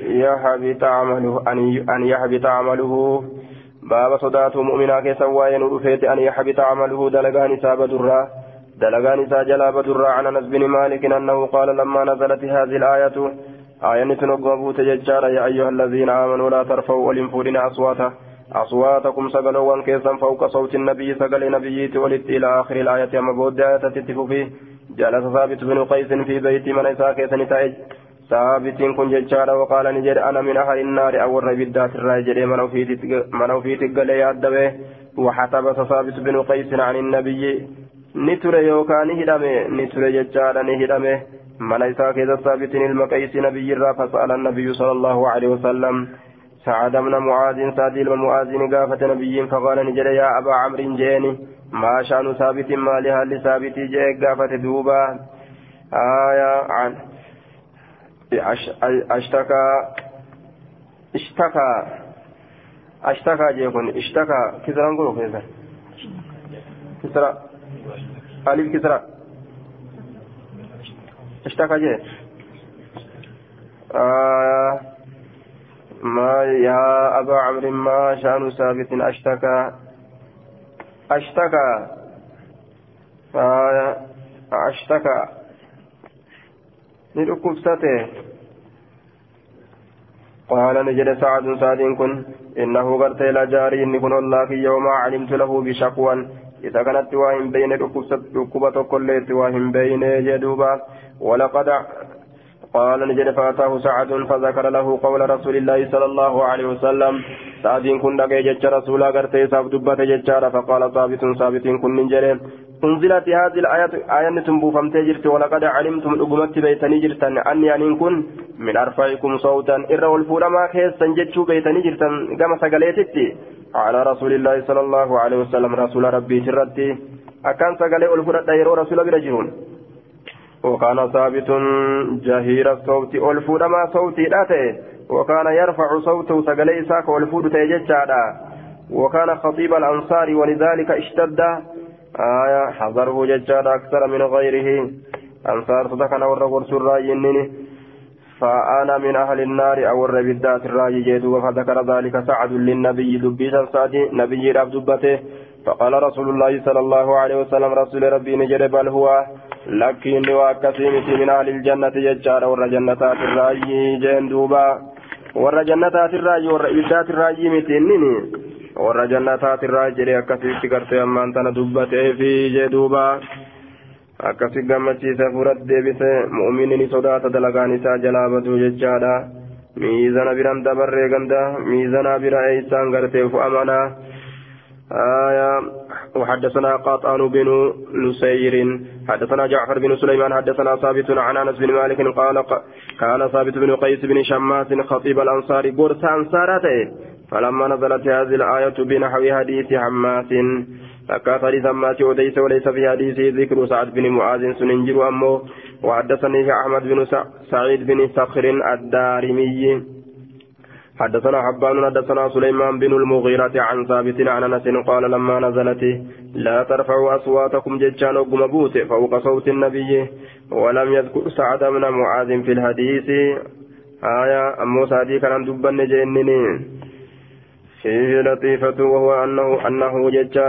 يحبط عمله باب صداته مؤمنا كسواين رفيت أن يحبط عمله دلغان ساب درا دلغان ساجلاب درا عن أنس بن مالك أنه قال لما نزلت هذه الآية آية تنقبوا تججار يا أيها الذين آمنوا لا ترفعوا ولنفورنا أصواتكم سقلوا كيسا فوق صوت النبي سقل نبيت ولت إلى آخر الآية أما بود آية تتف فيه جلس ثابت بن قيس في بيت من إساك سنتائج ثابت كن ججار وقال نجر أنا من أهل النار أو الربدات الراجل من في تقل يادبه وحسب ثابت بن قيس عن النبي نتر يوكان هدمه نتر ججار نهدمه من إساك ثابت المقيس نبي فسأل النبي صلى الله عليه وسلم سعد بن معاذ سعد بن معاذ قافة نبي فقال نجر يا أبا عمرو جيني ما شأن ثابت ما لها لثابت جاء قافة دوبا عن اشتكى جيكون اشتكى كسرى نقوله كسرى ألف كسرى اشتكى جي ما يا أبا عمرو ما شأن ثابت اشتكى لركبته قال نجد سعد كن إنه قرت إلى جاري إن كن الله في يوم علمت له بشكوى إذا كانت واهم بين ركبة كل واهم بين جدوبا ولقد قال نجد فأتاه سعد فذكر له قول رسول الله صلى الله عليه وسلم سعد كن لقي جج رسولا قرت إساف دبة ججارة فقال ثابت كن نجد أنزلت هذه الآية آية تنبوفم تجرت ولقد علمتم الأقمت بيتني جرتا أني أن كن من أرفعكم صوتا إرى والفولما كيسا جتشو بيتني جرتا كما سقليتتي على رسول الله صلى الله عليه وسلم رسول ربي سرتي أكان سقلي الفولة يرو رسول برجرون وكان ثابت جهير الصوت والفولما صوتي ذاته وكان يرفع صوته سقلي ساك والفول تيجتشا وكان خطيب الأنصار ولذلك اشتد حضره ججار أكثر من غيره أنصار صدقنا والرغور سراي إنني فأنا من أهل النار أو الربدات الراي جيد فذكر ذلك سعد للنبي دبيتا سعد نبي رب دبته فقال رسول الله صلى الله عليه وسلم رسول ربي نجر بل هو لكن وكثيمتي من أهل الجنة ججار والرجنتات الراي جين دوبا والرجنتات الراي والربدات الراي متنني warra jannataati irraa jedhee akkasitti gartee ammaan tana dubbatee fi jedhuuba akkasi gammachiisa furat deebise mu'minni ni sodaata dalagaan isaa jalaa badu jechaadha miizana biran dabarree ganda miizana bira eeysaan gartee fu'amana وحدثنا قاطان بن نسير حدثنا جعفر بن سليمان حدثنا ثابت عن انس بن مالك قال كان ثابت بن قيس بن شماس خطيب الانصار قرص انصارته فلما نزلت هذه الآية بنحو حديث حماس فكات حديث حماس وديس وليس في حديثه ذكر سعد بن معاذ سننجر أمه وحدثني أحمد بن سعيد بن صخر الدارمي حدثنا حبان حدثنا سليمان بن المغيرة عن ثابت عن أنس قال لما نزلت لا ترفعوا أصواتكم ججان وقمبوت فوق صوت النبي ولم يذكر سعد بن معاذ في الحديث أمو سعدي كان دبن جنني فيه لطيفة وهو أنه ججار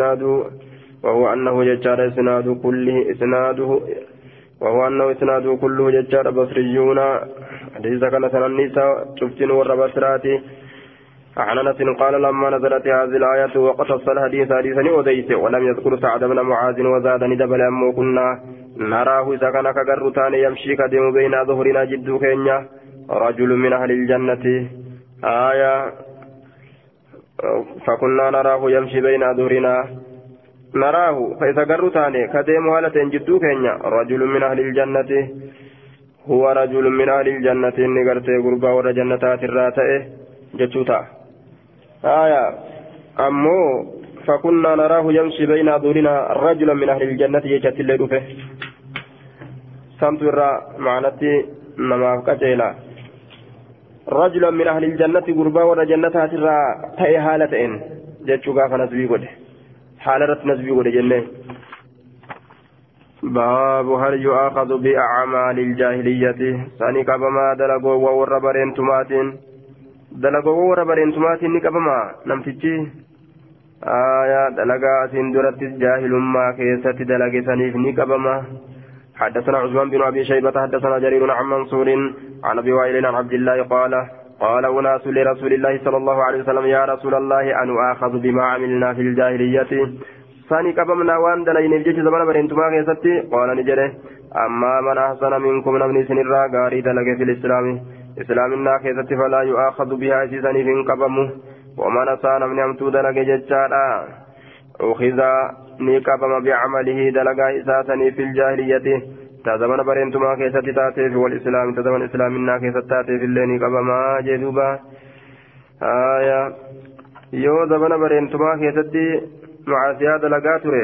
إسناده كله ججار بصريون حديث كان النساء شفتن والربصرات عن أنس قال لما نزلت هذه الآية وقتص الحديث حديثا وديس ولم يذكر سعد بن معاذ وزاد ندبل أمو كنا نراه إذا كان كقرتان يمشي كدم بين ظهرنا جد كينيا رجل من أهل الجنة فكنا نراه يمشي بين ظهرنا نراه فإذا قرتان كدم هالة جد كينيا رجل من أهل الجنة هو رجل من أهل الجنة إني قرتي قربا ورجنتات الراتئ جتوتا أمو فكنا نراه يمشي بين ظهرنا رجلا من أهل الجنة يجت الليل فيه سمت الراء معنتي نما قتيلا رجلا من أهل الجنة قربا ورجنتها ترى تأي حالتين جتشوكا فنسبي قد حالة نسبي قد جنة باب هل يؤاخذ بأعمال الجاهلية سانيك بما دلقوا وربرين تماتين دلقوا وربرين تماتين نكبما نمتجي آية دلقا سندرت جاهل ما كيست دلقي سنيف نكبما حدثنا عثمان بن أبي شيبة حدثنا جرير عن منصور عن أبي وائل عن عبد الله قال أناس لرسول الله صلى الله عليه وسلم يا رسول الله أن آخذ بما عملنا في الجاهلية ساني كبمنا وان دلين الجيش زمان برنتما كيستي قال نجره أما من أحسن منكم نبني سنرا غاري دلق في الإسلام إسلامنا كيستي فلا يؤاخذ بها سيساني فين كبمه ومن أسان من يمتو دلق ججارا أخذ نيكبم بعمله دلق إساسني في الجاهلية تزمن برنتما كيستي تاتي في والإسلام تزمن إسلامنا كيستي تاتي في اللين كبما جدوبا آية يو زمن برنتما كيستي معاسيا دلقا تري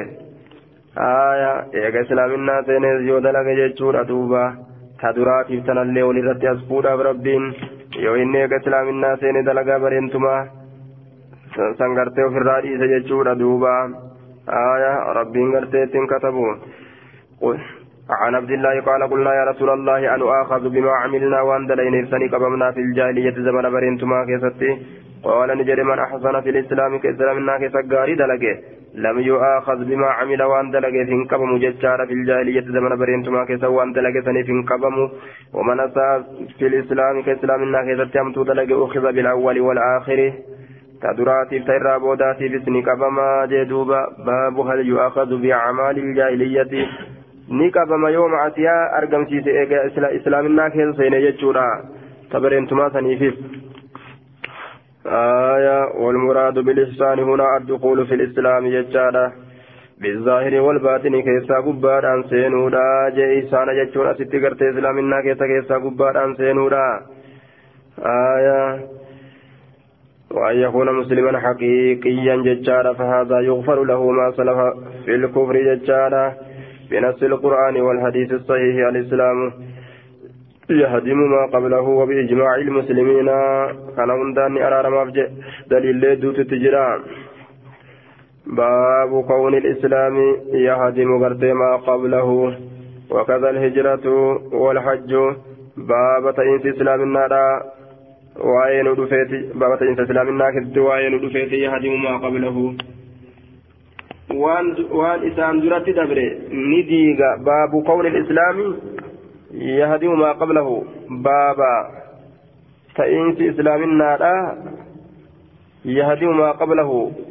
إيقا إسلامنا سينيز يو دلقا جيشور أدوبا تدراتي تنالي ولرتي أسفودا بربين يو إني إيقا إسلامنا سيني دلقا برنتما سنغرتي في الرادي سجيشور أدوبا ربين غرتي تنكتبون عن عبد الله قال قلنا يا رسول الله أن آخذ بما عملنا وأن دلين إرساني قبمنا في الجاهلية زمن برنتما كيستي قال نجد من أحسن في الإسلام كإسلامنا كسجاري دلقه لم يؤاخذ بما عمل وأن دلقه فانقبم ججار في الجاهلية زمن برنتما كسا وأن دلقه سني فانقبم ومن أساء في الإسلام كإسلامنا كستيمت دلقه أخذ بالأول والآخر تدراتي تيرا بوداتي بسني قبما جدوبا باب هل يؤاخذ بأعمال الجاهلية نقبما يوم عتيا أرقم سيسي إسلامنا كسا سيني ججورا تبرنتما سنيفيف والمراد بالإحسان هنا الدخول في الإسلام يجعل بالظاهر والباطن كيسا قبار عن سينودا جيسان يجعل ستقرت إسلامنا كيسا قبار عن سينودا وأن يكون مسلما حقيقيا ججال فهذا يغفر له ما سلف في الكفر ججال بنص القرآن والحديث الصحيح الإسلام يهدم ما قبله وبإجماع المسلمين كان هندان أرار مفجئ دليل دوت التجرى باب كون الإسلام يهدم غرد ما قبله وكذا الهجرة والحج باب تئنس إسلام النار وعين دفيت باب تئنس إسلام النار وعين دفيت يهدم ما قبله وان إسلام درت دبره نديغ باب كون الإسلام يهدم ما قبله بابا تئنس إسلام النار يهدم ما قبله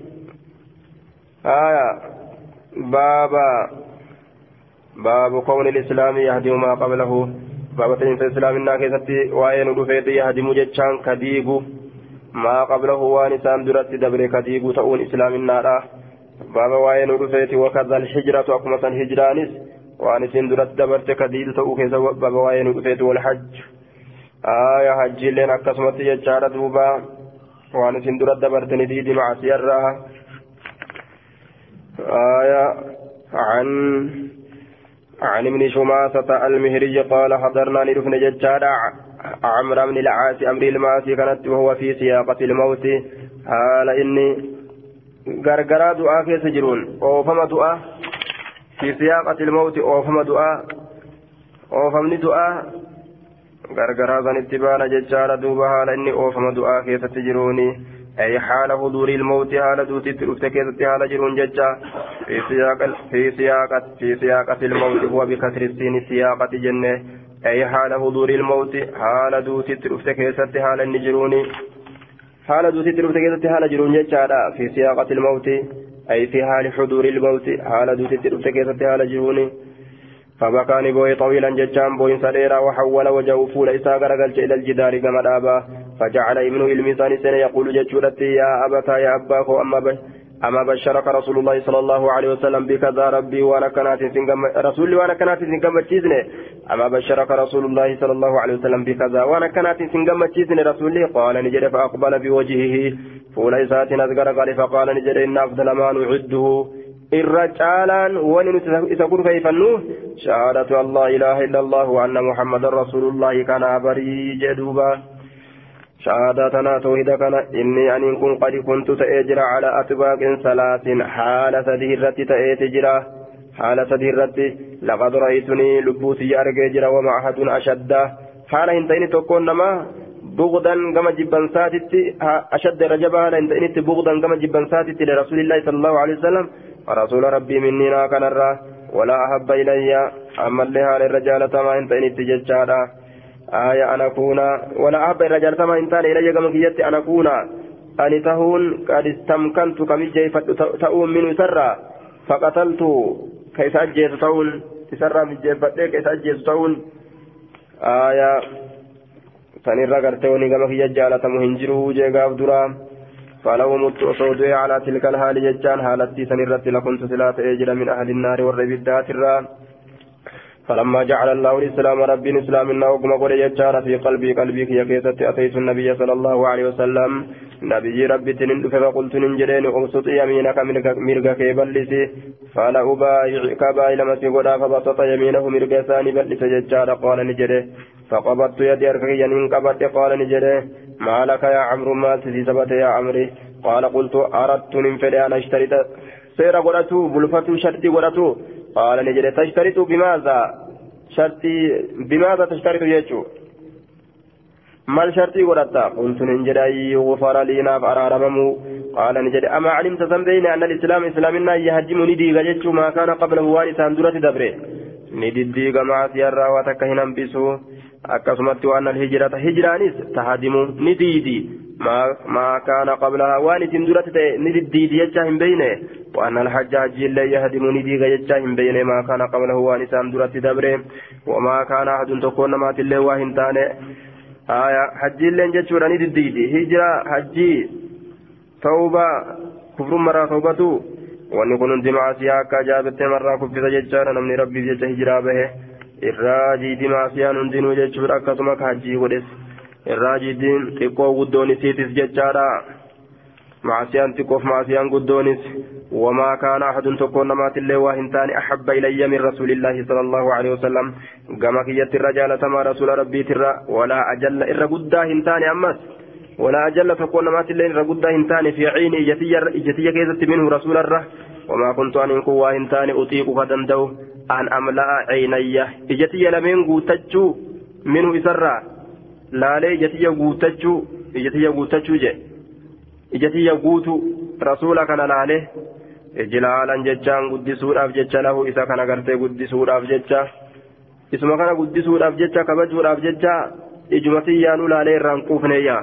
باب كون الإسلام يهدم ما قبله باب تئنس إسلام النار كيستي وين دفيت يهدم جتشان كديغ ما قبله وانسان درت دبر كديغ تؤون إسلام النار باب وين دفيت وكذا الحجرة أقمة الهجرانس وأن سندرت دبرت كديد تأوكيز باب وين دفيت والحج حج لنا قسمت يجار دوبا وأن سندرت دبرت نديد مع سيرها عن ابن شماسة المهري قال حضرنا لرفن ججار عمرو بن العاص أمر المعاصي كانت وهو في سياقة الموت قال إني غرغرا دعاء كيس جرون وفما دعاء في سياقة الموت أوفمني دعاء غرغرا ذن اتبان ججار دوبها لأني أوفم دعاء كيس تجروني أي حال حضور الموت حال دوتي تلفت كيس حال جرون ججا في سياقة الموت هو بكسر السين سياقة جنة أي حال حضور الموت حال دوتي تلفت كيس حال النجروني حال دوتي تلفت كيس حال جرون ججا في سياقة الموت أي في حال حضور الموت حال دوتي تلفت كيس حال جروني فبكاني بوي طويلا ججام بوي سريرا وحول وجهه فول إسا غرقل إلى الجدار كما دابا فجعل ابنه الميزان سنة يقول ججورتي يا أبتا يا أباك أما بشرك رسول الله صلى الله عليه وسلم بكذا ربي وأنا كنات رسولي وأنا كنات سنقم تشيزني أما بشرك رسول الله صلى الله عليه وسلم بكذا وأنا كنات سنقم تشيزني رسولي قال نجد فأقبل بوجهه فول إسات نزغر قال فقال نجد إن أفضل ما نعده الرجالا ونسكر كيف النوه شهادة الله إله إلا الله وأن محمد رسول الله كان بري جدوبا شهادتنا توحيدكنا إني أن قد كنت تأجر على أطباق ثلاث حال سديرة تأجر حال سديرة لقد رأيتني لبوتي أرجر ومعهد أشد حال إنتين تكون ما بغضا كما جبن ساتتي أشد رجبها لإنتين بغضا كما جبن ساتتي لرسول الله صلى الله عليه وسلم ورسول ربي مني ناكن الرا ولا أحب إلي أما لها للرجال تما إنتين تججارا آية أن أكون ولا أحب الرجال تما إنتان إلي كما كيت أن أكون أن تهون قد استمكنت كمجي تؤم من سرا فقتلت كيف أجيت تهون تسرى من جيفتك كيف أجيت تهون آية سنرى قرتوني كما كيت جالة مهنجرو جيغاف درا فلو مت أصودي على تلك الحال ججان حالتي سنرت لكنت سلات أجر من أهل النار والربيدات الرام فلما جعل الله الإسلام ربي الإسلام إنه كما قل يجار في قلبي كي كيست أتيت النبي صلى الله عليه وسلم نبي ربي تنين فقلت ننجرين أبسط يمينك مرقى كيبلسي فلا أبايعك باي لما سيقودا فبسط يمينه مرقى ثاني بلس ججار قال نجري فقبضت يدي أركي ينين قبضت قال نجري ما لك يا عمرو ما تسي سبت يا عمري قال قلت أردت ننفر أن أشتريت سير قرأتو بلفتو شرطي قرأتو قال نجري تشترط بماذا شرطي بماذا تشترط يجو ما الشرطي قرأتا قلت نجري غفر لي ناف أرارممو قال نجري أما علمت ذنبين أن الإسلام إسلامنا يهدمني ديغا جتشو ما كان قبله وانسان درة دبره ندي ديغا مع سيارة وتكهنا بسو أكسمت أن الهجرة هجرانيس تهدم نديدي ما كان قبلها وانس درة ندي يجاهم بينه وأن الحج حج لا يهدم نديغا يجاهم بينه ما كان قبله وانسان درة دبره وما كان أحد تكون مات الله واهنتانه حج لا يجتشور ندي هجرة حجي توبة كفر مرة توبته وأن يكون دماء سياكا جابت مرة كفر ججارا نمني ربي جج هجرا به الراجي دماء سيان دينو ججور أكتمك حجي ودس الراجي دين تقوى قدوني سيتس ججارا مع سيان تقوف مع سيان قدوني وما كان أحد تكون مات الله واهنتان أحب إلي من رسول الله صلى الله عليه وسلم قامك يت الرجال تما رسول ربي ترى ولا أجل إر قدا هنتان أمس ولا أجل تكون مات الله إر قدا هنتان في عيني إجتي كيزت منه رسول الله وما كنت أن قوى هنتان أطيق فدندو أن أملأ عيني إجتي لمن قوتجو منه إسرى لا لي إجتي قوتجو جي إجتي قوتو رسولك أنا لاليه إجلالا جتشان قدسور أفجتش له إذا كان قرتي قدسور أفجتش اسمه كان قدسور أفجتش كبجور أفجتش إجمتي يانو لاليه رانقوف نيا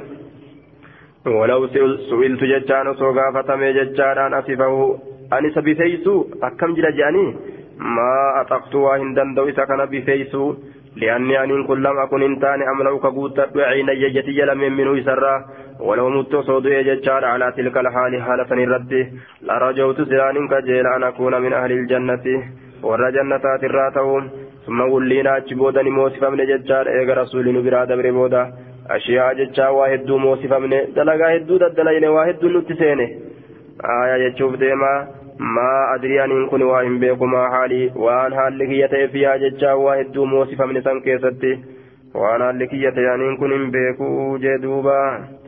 ولو سئلت جتشان سوغا فتمي جتشان أصفه أني سبيفيسو أكم جل جاني ما أطقتوا هندن إذا كان بفيسو لأني أن كلما أكون إنتان أملوك قوت وعين يجتي لمن منه يسرى ولو مت صودي يجتشار على تلك الحال حالة الرد لرجوت سيان كجيل أن أكون من أهل الجنة والرجنة الراتهم ثم ولينا أجبودا موسفا من جتشار إيغ رسول نبراد بربودا أشياء جتشا واحد موسفا من دلقا هدو دلين واحد نتسينه يجوف ديما ما أدري أن كن وإن بكما حالي وأن حالك يتفيا جتشا واحد موسفا من سنكيستي وأن حالك يتفيا أن كن بكو جدوبا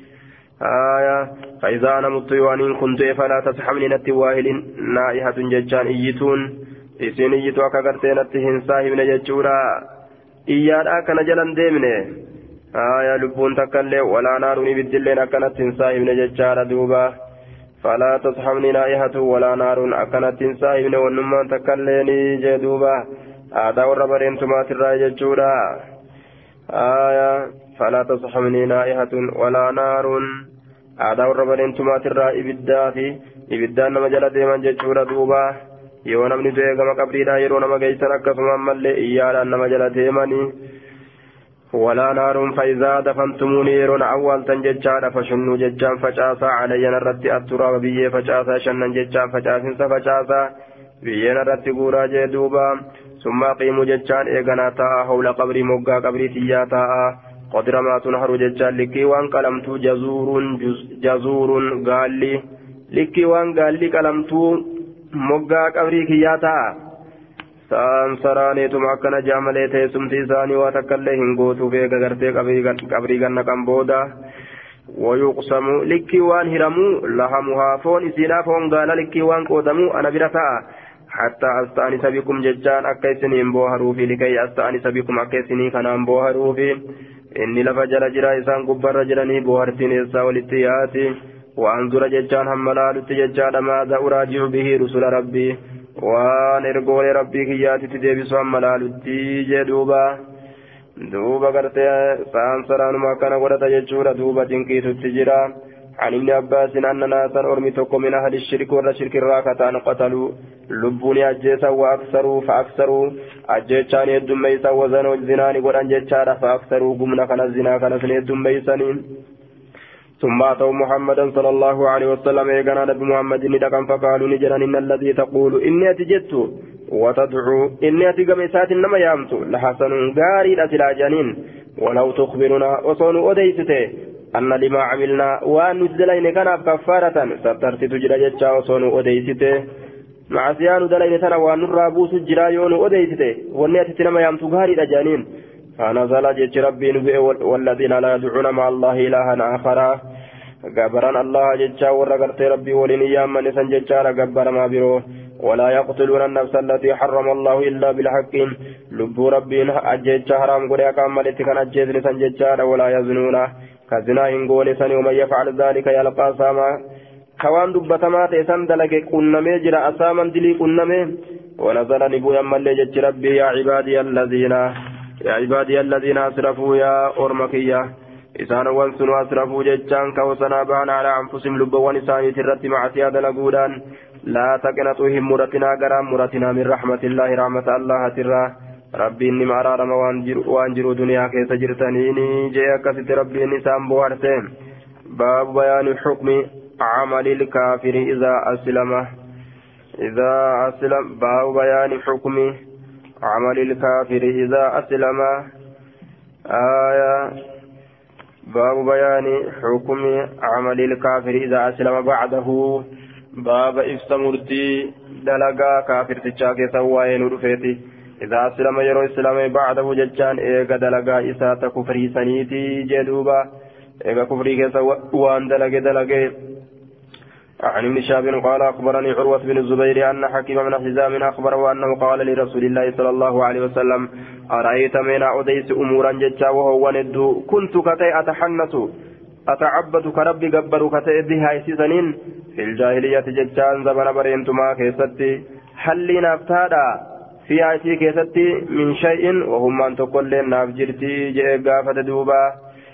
فإذا أنا مت وأن كنت فلا تسحمني نتواهل نائحة جتشان إيتون إسين إيتو أكاكرتين نتهن صاحبنا جتشورا إياد أكنا جلن ديمني لبون تكالي ولا ناروني بالدلين أكنت صاحبنا جتشارا دوبا فلا تصحبني نائحة ولا نار أكنت صاحبنا ونمان تكاليني جدوبا هذا وربرين تمات الرأي جتشورا فلا تصحبني نائحة ولا نار هذا وربرين تمات الرأي إبدان مجال ديما جتشورا دوبا يونا من دوغا مقبرينا يرونا مقيسنا كسما ملي إيالا نمجال ديماني ولا نار فإذا دفنتموني يرون أول تنججان فشنوا ججان فجاسا علي نرد التراب بيه فجاسا شنن ججان فجاسن فجاسا بيه نرد قورا جدوبا ثم قيموا ججان إيغانا تاء حول قبري مقا قبري تياتا قدر ما تنهر ججان لكي وان قلمتو جزور قال لي لكي وان قال لي قلمتو مقا قبري كياتا سان سرانيتم أكنا جاملي تيسمتي ساني واتكالي هنغوتو بيغا غرتي قبري غنى كمبودا ويقسم لكي وان هرمو لهمها فون إسيلا فون قال لكي وان قودمو أنا برتا حتى أستأنس بكم ججان أكيسنين بوهروفي لكي أستأنس بكم أكيسني كنان بوهروفي إني لفجر جرا إسان قبر جراني بوهرتين إسا والاتياتي وأنظر ججان هملالت ججان ماذا أراجع به رسول ربي وان إرقول ربي كياتي تدبس هملالت جدوبا دوبا قرتي سانسران ما كان ورد ججورا دوبا تنكيت التجرا عن ابن عباس أن ناسا أرمتكم من أهل الشرك والشرك الراكتان قتلوا لبوني أجيسا وأكثروا فأكثروا أجيشان يدن ميسا وزنوا الزنان قرآن جيشارا فأكثروا قمنا كان الزنا كان سنيدن ميسانين ثم أتوا محمدا صلى الله عليه وسلم إيقنا نبي محمد ندقا فقالوا نجرا إن الذي تقول إني أتجدت وتدعو إني أتقم إسات إنما يامت لحسن غاري الأسلا جانين ولو تخبرنا وصونوا أديسته أن لما عملنا وأن نزلين كان كفارة سترت تجرى جتشا وصونوا أديسته مع سيان دلين تنا وأن الرابوس الجرايون أديسته والنية تنما يامت غاري الأجانين فنزل جتش ربي نبئ والذين لا يدعون مع الله إلها آخر غبران الله جتشا ورقرت ربي ولن يامن سن جتشا غبر ما برو ولا يقتلون النفس التي حرم الله إلا بالحق لب ربي أجتشا حرام قرية كاملت كان أجتشا سن جتشا ولا يزنون كزنا إن قول سن ومن يفعل ذلك يلقى ساما كوان دبتما تيسان دلق قنمي جرى أساما دلي قنمي ونزل نبو يمن لجتش ربي يا عبادي الذين أسرفوا يا أرمكية إسان وانسنوا أسرفوا جتشان كوسنا بان على أنفسهم لبوان إساني ترت مع سيادة لقودان لا تقنطوهم مرتنا قرام مرتنا من رحمة الله رحمة الله ترى ربي إني معرارم وانجروا دنيا كيس جرتنيني جيك ست ربي نسام بوارتين باب بيان حكم عمل الكافر إذا أسلم باب بيان حكم عمل الكافر إذا أسلم باب بيان حكم عمل الكافر إذا أسلم بعده باب إفسمرتي دلقا كافر تشاكي سواين رفيتي إذا أسلم يرو إسلام بعده ججان إيقا دلقا إسات كفري سنيتي جدوبا إيقا كفري كيسا وان دلقا عن ابن شهاب قال أخبرني عروة بن الزبير أن حكيم بن حزام أخبره أنه قال لرسول الله صلى الله عليه وسلم أرأيت من أوديس أمورا ججا وهو ندو كنت كتي أتحنث أتعبد كربي قبر كتي بها سنين في الجاهلية ججان زمن برينتما كيستي هل لي نفتادا في عيسي كيستي من شيء وهم أن تقول نافجرتي جئ فتدوبا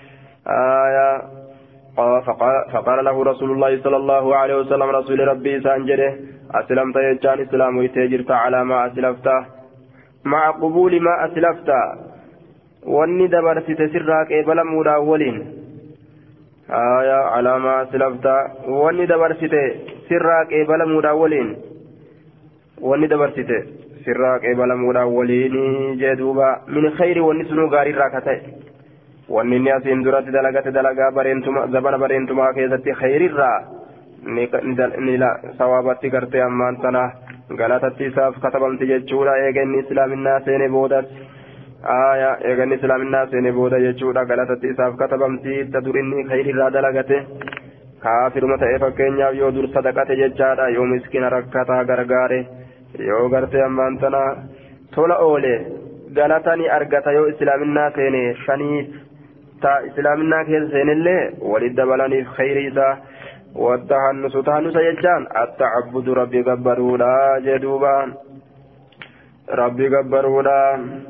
فقال له رسول الله صلى الله عليه وسلم رسول ربي سانجره أسلمت يجان إسلام ويتجرت على ما أسلفت مع قبول ما أسلفت واني دبرت تسرك إبلا مراولين على ما أسلفت واني دبرت سرك إبلا مراولين واني دبرت سرك إبلا مراولين جدوبا من خير والنسنو غاري راكتين wanni inni asiin duratti dalagate dalagaa zabana bareentumaa keessatti khayrirraa ni sawaabatti gartee ammaan sana galatatti isaaf katabamti jechuudha eeganni islaaminaa seene booda jechuudha galatatti isaaf katabamti ta durinni khayrirraa dalagate kaafiruma ta'e fakkeenyaaf yoo dur sadaqate jechaadha yoo miskina rakkataa gargaare yoo gartee ammaan sana tola oole galatani argata yoo islaaminaa seene shaniif تا إسلامنا كيس سينلي ولد بلاني خير إذا والتهنس تهنس يجان التعبد ربي قبرولا جدوبان ربي قبرولا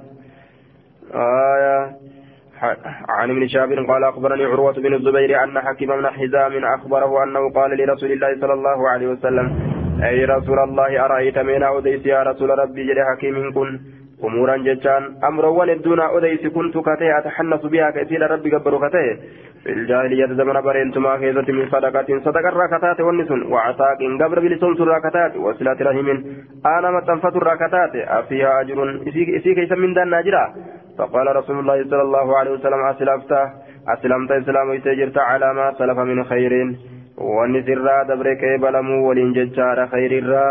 عن ابن شهاب قال أخبرني عروة بن الزبير أن حكيم بن حزام أخبره أنه قال لرسول الله صلى الله عليه وسلم أي رسول الله أرأيت من أوديس يا رسول ربي جل حكيم كن أمورا جتان أمرا دون أديس كنت كتي أتحنث بها كثير ربي قبر كتي في الجاهلية زمن برينتما كيزة من صدقة الراكتات والنسن وعتاق قبر بلسون الراكتات وصلة رحم أنا متنفة الراكتات أفيها أجر إسي كيس من دان ناجرا فقال رسول الله صلى الله عليه وسلم أسلمت إسلام ويتجرت على ما سلف من خير والنسر دبرك بلمو ولنججار خير الرا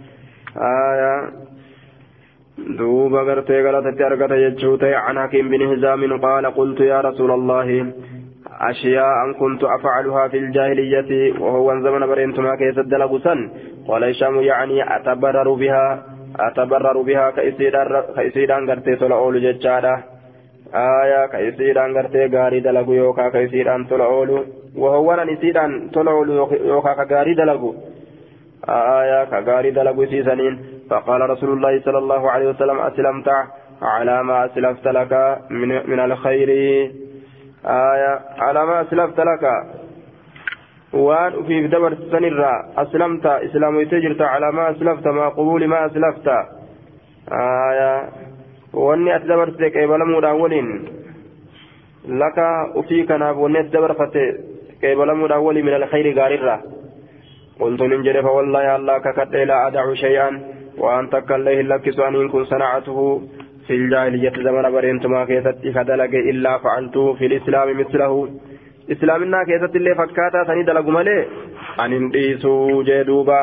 دوبا غرتي غلطتي أرغت يجوتي عن حكيم بن هزام قال قلت يا رسول الله أشياء كنت أفعلها في الجاهلية وهو زمن برينتما كيس الدلقسا قال هشام يعني أتبرر بها كيسيدان غرتي تلعول ججارة آية كيسيدان غرتي غاري دلقو يوكا كيسيدان تلعول وهو نسيدان تلعول يوكا كغاري دلقو آية كغاري دلقو سيسنين فقال رسول الله صلى الله عليه وسلم أسلمت على ما أسلفت لك من الخير آية على ما أسلفت لك وان في دبر سنرا أسلمت إسلام تجرت على ما أسلفت ما قبول ما أسلفت آية واني أتدبر سيك إبلا مداولين لك أفيك ناب واني أتدبر فتي إبلا مداولي من الخير غاررة قلت ننجر فوالله الله ككت لا أدع شيئا وأن تكالله لك سؤال كن صنعته في الجاهلية زمن برينتما كيست كدلق إلا فعلته في الإسلام مثله إسلامنا كيست اللي فكاتا سني دلق ملي أن انديسوا جدوبا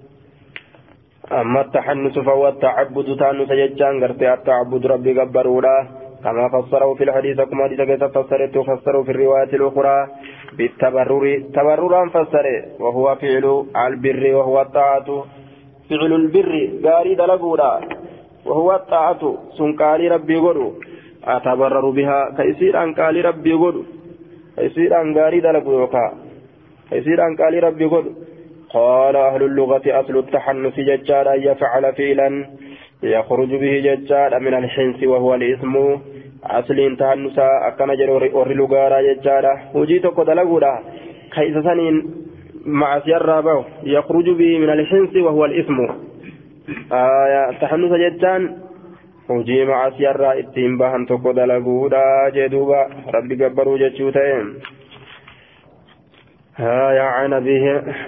أما التحنس فهو التعبد تانس يجان قرتي التعبد ربي قبرولا كما فسروا في الحديث كما حديث كيف فسروا في الرواية الأخرى بالتبرر تبررا فسره وهو فعل البر وهو الطاعة فعل البر قاري دلقولا وهو الطاعة سنقالي ربي قدو أتبرر بها كيسير أن قالي ربي قدو كيسير أن قالي دلقو يوكا كيسير أن قالي ربي قدو قال أهل اللغة أصل التحنث ججارا يفعل فعلا يخرج به ججارا من الحنس وهو الإثم أصل تحنثا أكنا جرور لغارا ججارا وجيتك دلقولا كيس سنين مع سيارة يخرج به من الحنس وهو الإثم تحنث ججان hojii macaasiyarraa ittiin bahan tokko dalaguudha jedhuuba rabbi gabbaruu jechuu ta'e عن أبيه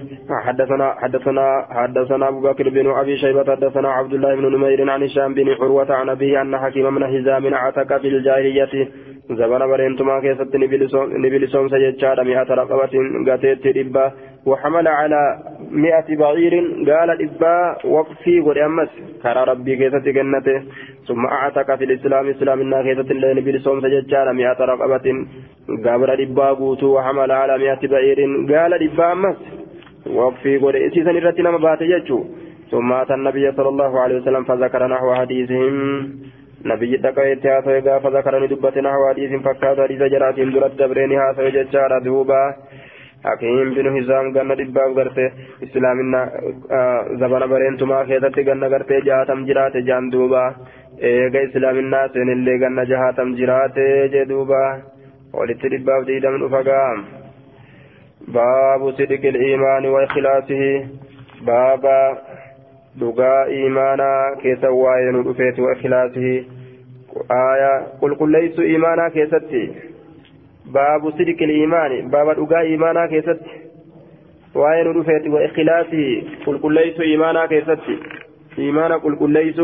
حدثنا أبو بكر بن أبي شيبة حدثنا عبد الله بن نمير عن هشام بن عروة عن أبيه أن حكيم من هزام عتق في الجاهلية زبن برينتما كيست نبلسون سيجار 100 رقبة قاتت ربا وحمل على 100 بعير قال الإبا وقفي قد كرى ربي كيست جنته ثم أعتق في الإسلام إسلامنا كيست اللي نبلسون سيجار 100 رقبة قابر الإبا قوتو وحمل على 100 بعير قال الإبا أمس وقفي قد إسيسا نرتنا مباتي ثم أتى النبي صلى الله عليه وسلم فذكر نحو حديثهم نبي دقائت هذا فذكرني دبت نحو حديث فكاد حديث جراتهم درت دبرين هذا ججار دوبا حكيم بن هزام قلنا دباب قرته إسلامنا زبان برينتما خيدت قلنا قرته جاتم جرات جان دوبا إيغا إسلامنا سين اللي قلنا جهاتم جرات جدوبا ولت دباب ديدا من أفقام باب صدق الإيمان وإخلاصه بابا دغا إيمانا كيسواين رفيت وإخلاصه آية قل ليس إيمانا كيستي باب صدق الإيمان باب دغا إيمانا كيستي وين رفيت وإخلاصه قل ليس إيمانا كيستي إيمانا قل ليس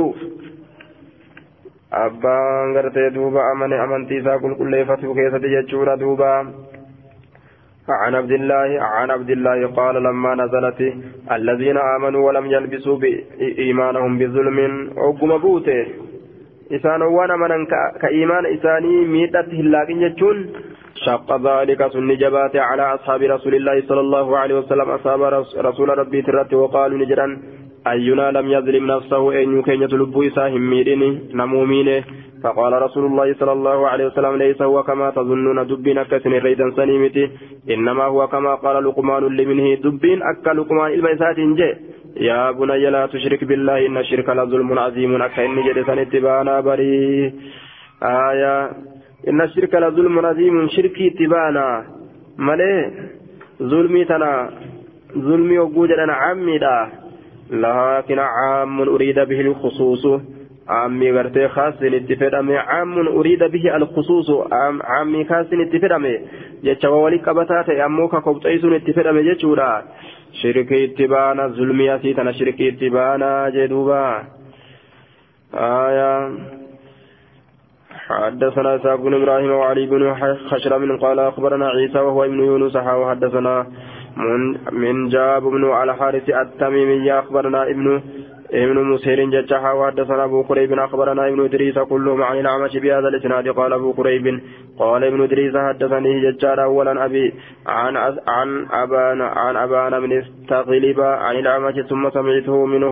أبان غرتي دوبا أمنتي سا قل ليفتو كيستي جتشورا دوبا عن عبد الله قال لما نزلت الذين آمنوا ولم يلبسوا إيمانهم بظلم أقم بوته إسان وانا من كإيمان إساني ميتته لكن يجون شق ذلك سن جبات على أصحاب رسول الله صلى الله عليه وسلم أصحاب رسول ربي ترت وقالوا نجرا أينا لم يظلم نفسه أن يكين يتلبو إساهم ميريني نمومينه فقال رسول الله صلى الله عليه وسلم ليس هو كما تظنون دبين أكسن ريدا سنيمتي إنما هو كما قال لقمان لمنه دبين أكا لقمان الميسات جي يا بني لا تشرك بالله إن الشرك لظلم عظيم أكا إني جلسان اتبانا بري آية إن الشرك لظلم عظيم شركي اتبانا ملي ظلمي تنا ظلمي وجودا عمي دا لكن عام أريد به الخصوص عامي غرتي خاص اتفدامي عام أريد به الخصوص عامي خاص اتفدامي جتشوا ولي قبطات أموكا قبطيسون اتفدامي جتشورا شركي اتبانا ظلمي أسيتنا شركي اتبانا جدوبا آية حدثنا إسحاق بن إبراهيم وعلي بن خشرم قال أخبرنا عيسى وهو ابن يونس وحدثنا من جاب بن على حارث التميمي أخبرنا ابن ابن مسهر ججحا وحدثنا أبو قريب أخبرنا ابن إدريس كلهم عن الأعمش بهذا الإسناد قال أبو قريب قال ابن إدريس حدثني ججار أولا أبي عن أبان بن استغلب عن الأعمش ثم سمعته منه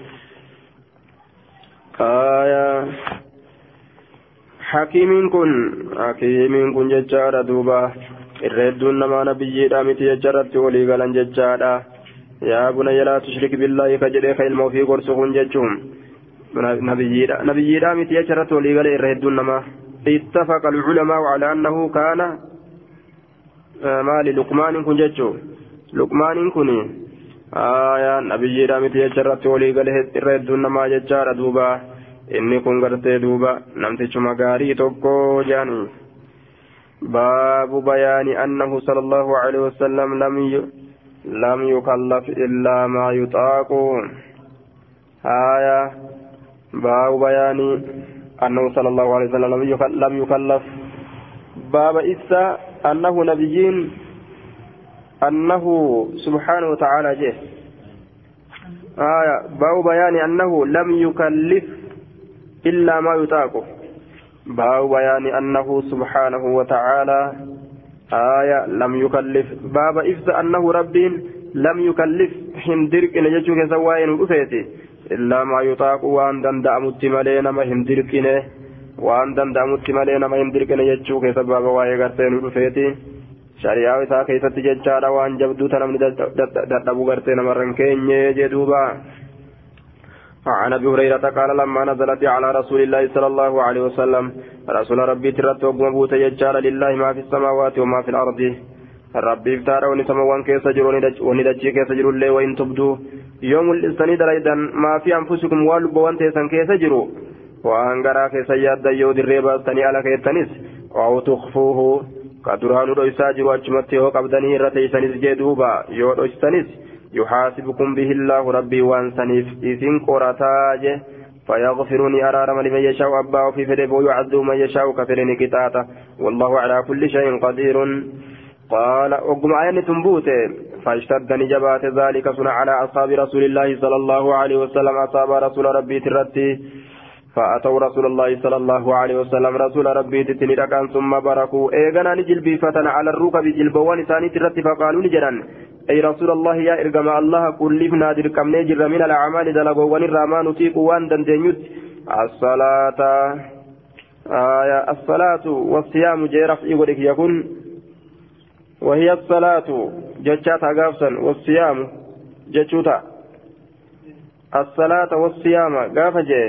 حكيم كن ججار دوبا الردون نما نبي دامتي ججرت ولي قلن ججارا يا بني لا تشرك بالله كجري خيل موفي قرصهم ججهم نبي دامتي ججرت ولي قلن الردون نما اتفق العلماء على أنه كان مال لقمان كن ججو لقمان كن نبي دامتي ججرت ولي قلن الردون نما ججارا دوبا inni kun gartee duuba namtichuma gaarii tokko jaani baabu bayaani annahu sallallahu alaihi wasallam lam yukallaf illaa maa yutaaqu baabu bayaani annahu sallallahu alaihi wasallam lam yukallaf baaba isa annahu nabiyyiin annahu subhanahu wa ta'ala je baabu bayaani annahu lam yukallif إلا ما يطاق باب بيان أنه سبحانه وتعالى لم يكلف باب إفز أنه رب لم يكلف هندرك إن يجوك سواين وفيتي إلا ما يطاق وأن دندع متملين ما هندرك وأن دندع متملين ما هندرك إن يجوك سباب وايغرتين وفيتي شريعة إساء كيسة ججارة وأن جبدو تنم دردبو غرتين مرنكين يجدوبا عن ابي هريره قال لما نزلت على رسول الله صلى الله عليه وسلم رسول ربي ترت وقبوت يجعل لله ما في السماوات وما في الارض ربي افتار ونسموان كيس جرون وندجي كيس جرون لي وان تبدو يوم الاستنيد ايضا ما في انفسكم والبوان تيسن كيس جرو وانغرا كيس ياد يود الريبا تني على كيتنس او تخفوه كدران دويساجر واجمته قبدني رتيسنس جدوبا يودويسنس يحاسبكم به الله ربي وانسنيف إذن قرتاج فيغفرني أرارم لمن يشاء أباه في فدب ويعذب من يشاء كفرني كتاتا والله على كل شيء قدير قال أقم عين تنبوت فاشتد نجبات ذلك صنع على أصحاب رسول الله صلى الله عليه وسلم أصاب رسول ربي ترتي فأتوا رسول الله صلى الله عليه وسلم رسول ربي تتنركان ثم بركوا إيغنا نجلبي فتنا على الركب جلبوان ثاني ترتي فقالوا نجرا أي رسول الله يا إرقم الله كلفنا دركم نجر من الأعمال دلقوا ونرمان نطيق وان دندنيت الصلاة الصلاة والصيام جيرف إيغوريك يكون وهي الصلاة جتشات غافسا والصيام جتشوتا الصلاة والصيام غافجي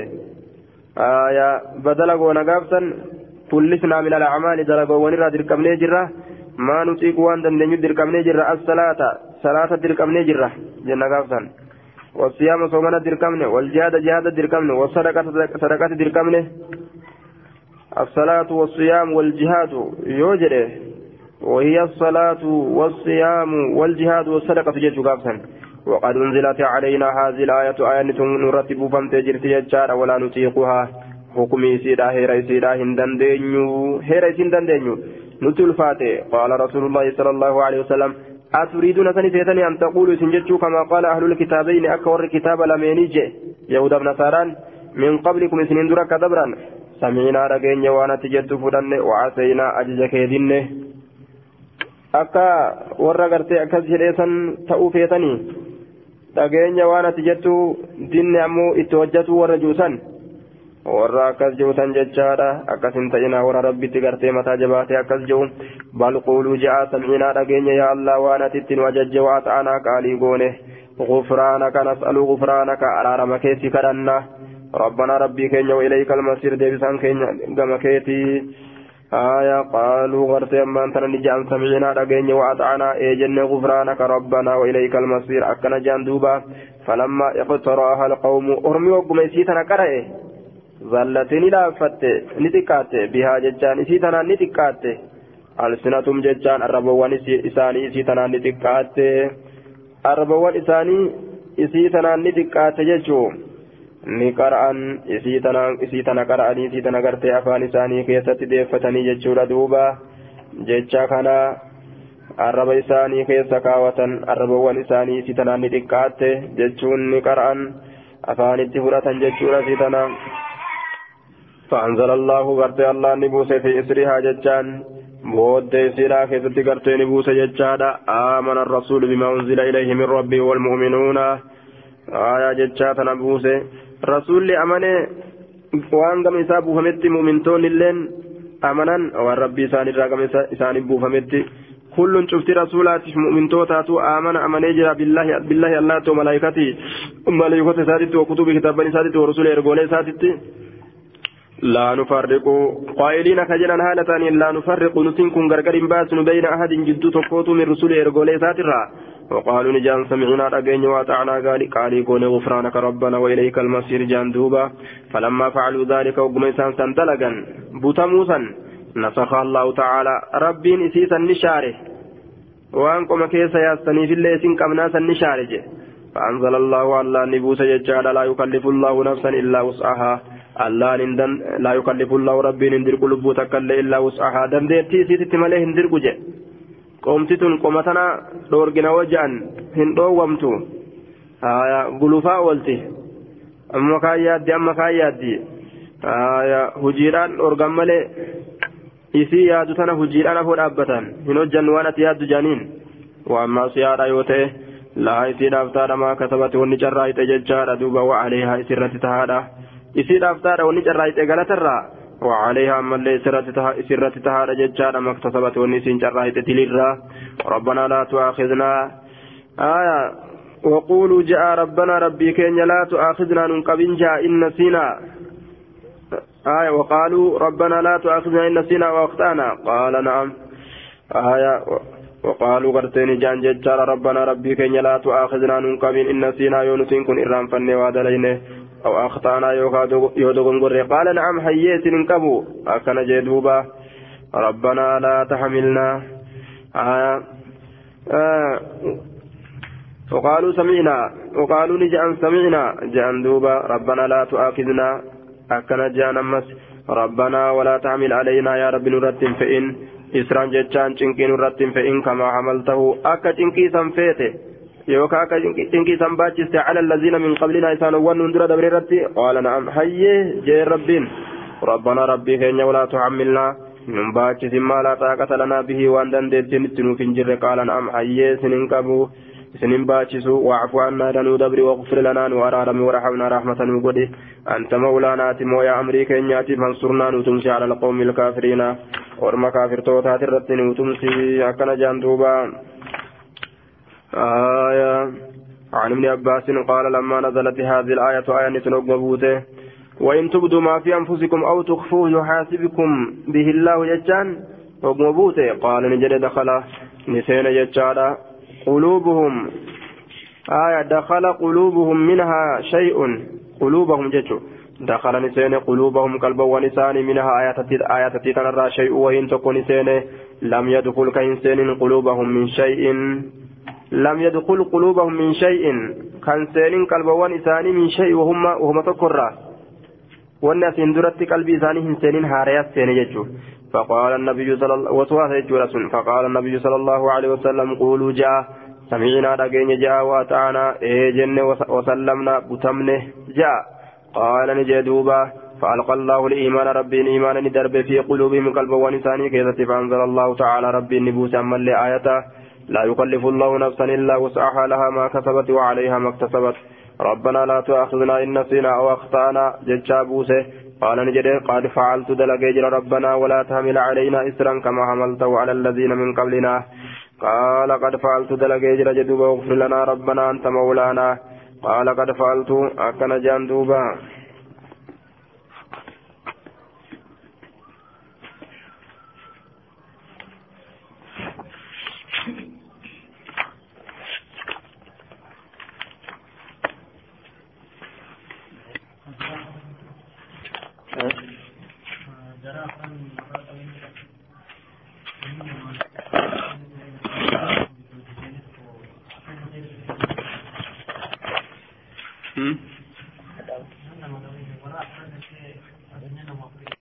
بدلقوا نغافسا كلفنا من الأعمال دلقوا ونرى دركم نجر ما نطيق وان دندنيت دركم نجر الصلاة صلاة دركمني جرة جنة غافسان والصيام صومنا دركمني والجهاد جهاد دركمني والصدقة صدقة دركمني الصلاة والصيام والجهاد يوجده وهي الصلاة والصيام والجهاد والصدقة جيش غافسان وقد انزلت علينا هذه الآية آية نرتب فمتجر تيجار ولا نطيقها حكمي سيدا هيري سيدا هندندنيو نتل فاتي قال رسول الله صلى الله عليه وسلم أتريدون سنتيتني أن تقولوا سنجتشوا كما قال أهل الكتابين أكور الكتاب لمينيجي يهود بن نصاران من قبلكم سنين درك دبرا سمعنا رجين وانا تجد فدن وعسينا أجزك يدن أكا ورغرتي أكز هريسا تأوفيتني رجين وانا تجد دين أمو اتوجتوا ورجوسا warra akkas jewtan jechaadha akkasin ta'ina warra rabbitti gartee mataa jabaatee akkas jewu bal quuluu ja'a sam'inaa dhageenya yaa allah waan atitti nu ajajje waa ta'anaa qaalii goone gufraanaka nas'aluu gufraanaka araarama keetti kadhanna rabbanaa rabbii keenya wa ilayka almasiir deebisaan keenya gama keetii قالوا غرتي أمان تنني جان سمعنا رجينا وأطعنا إيجن غفرانك ربنا وإليك المصير أكن جان دوبا فلما اقترأها القوم أرمي وقميسيتنا كرأي ظلتني لا فت نتكات بها ججان إسيتنا نتكات ألسنتم ججان الربوان إساني إسيتنا نتكات الربوان إسيتنا نتكات ججو نقرأن إسيتنا قرأني إسيتنا قرتي أفان إساني كيست ديفتني ججورا دوبا ججا كان الرب إساني كيس كاوة الربوان إساني إسيتنا نتكات ججون نقرأن أفان اتفرة جتشورة سيتنا فأنزل الله غرتي الله نبوس في إسرها جتشان بود سيرا كيست غرتي نبوس جتشادا آمن الرسول بما أنزل إليه من ربه والمؤمنون آية جتشاتا نبوس رسول أمني وان قم إسابه فمت مؤمنتون اللين أمنا والربي إساني راقم إساني بوفمت كل شفت رسولات مؤمنتو تاتو آمن أمن يجرى بالله الله وملائكته ملائكته سادت وكتب كتابا سادت ورسول إرغولي سادت لا نفرق قائلين كجنا هالتان لا نفرق نتنكم غرغر باسن بين أحد جدو تقوت من رسول إرغولي ساترا وقالوا نجان سمعنا رقين واتعنا قالي كون غفرانك ربنا وإليك المصير جان دوبا فلما فعلوا ذلك وقميسان سنتلقا بوتموسا نسخ الله تعالى ربين إسيسا نشاره وأنكم كيسا يستني في الليل كمناسا نشاره فأنزل الله على نبوس يجعل لا يكلف الله نفسا إلا وسعها الله نندن لا يكلف الله ربي نندر قلوب تكل إلا وسعها دنديرتي سيتي مالي هندر قجة قومتتن قومتنا دورقنا وجعا هندو ومتو قلوفا والتي أما كايات دي هجيران أرقم مالي isii yaadu tana hojiidhaan afoo dhaabbatan hin hojjannu waan ati yaaddu jaaniin waan maasiyaadha yoo ta'e laa isiidhaaf taadha maa kasabate wanni carraayite jechaadha duuba wa'aleehaa isirratti tahaadha isiidhaaf taadha wanni carraayite galatarraa وعليها من ليس سرت تهاد ججانا ما اكتسبت ونسين جرايت تليرا ربنا لا تؤاخذنا وقولوا جاء ربنا ربي كين لا تؤاخذنا ننقبن جاء إن نسينا وقالوا ربنا لا تؤاخذنا إن نسينا وأخطأنا قال نعم وقالوا قرتين جان ججار ربنا ربي كين لا تؤاخذنا ننقبن إن نسينا يونسين كن إرام فني وادلينه أو أخطأنا يودغن قرر قال نعم حييت ننقبوا أكن جدوبا ربنا لا تحملنا وقالوا سمعنا وقالوا نجعن سمعنا جعن دوبا ربنا لا تؤاخذنا أكن جان أمس ربنا ولا تعمل علينا يا رب نرتم فإن إسران جتشان چنكي نرتم فإن كما حملته أكا چنكي سنفيته يوكا أكا چنكي سنباتشست على الذين من قبلنا إسان ونندر دبريرتي قال نعم حيه جي ربين ربنا ربي خيني ولا تحملنا من باتشس ما لا طاقة لنا به وان دندتين التنوف جر قال نعم حيه سننكبو سنين باتشسو واعف عنا دنو دبري واغفر لنا وارارم ورحمنا رحمة وقدي أنت مولانا تمو يا أمريكا إنياتي فانصرنا نتمسي على القوم الكافرين ورما كافر توتات الرتين نتمسي أكنا جاندوبا عن ابن عباس قال لما نزلت هذه الآية آية نتنق مبوته وإن تبدوا ما في أنفسكم أو تخفوه يحاسبكم به الله يجان وقمبوته قال نجد دخل نسين يجادا قلوبهم دخل قلوبهم منها شيء قلوبهم جتو دخل نسين قلوبهم قلبا ونسان منها آيات تنرى شيء وإن تكون نسين لم يدخل كإنسان قلوبهم من شيء لم يدخل قلوبهم من شيء كإنسان قلبا ونسان من شيء وهم تكرى والناس اندرت قلبي ثاني إنسان هاريات سين جتو فقال النبي صلى الله عليه وسلم قولوا جاء سمعنا دقين جاء واتعنا جن وسلمنا بتمنه جاء قال نجدوبا فألقى الله الإيمان ربي إيمانا ندرب في قلوبهم قلبا ونساني كذا فأنزل الله تعالى ربي النبوس أما لآيته لا يكلف الله نفسا إلا وسعها لها ما كسبت وعليها ما اكتسبت ربنا لا تؤاخذنا إن نسينا أو أخطأنا ججابوسه قال نجد قد فعلت دلقيجر ربنا ولا تحمل علينا إسرا كما حملته على الذين من قبلنا قال قد فعلت دلقيجر جدوبا واغفر لنا ربنا أنت مولانا قال قد فعلت أكن جاندوبا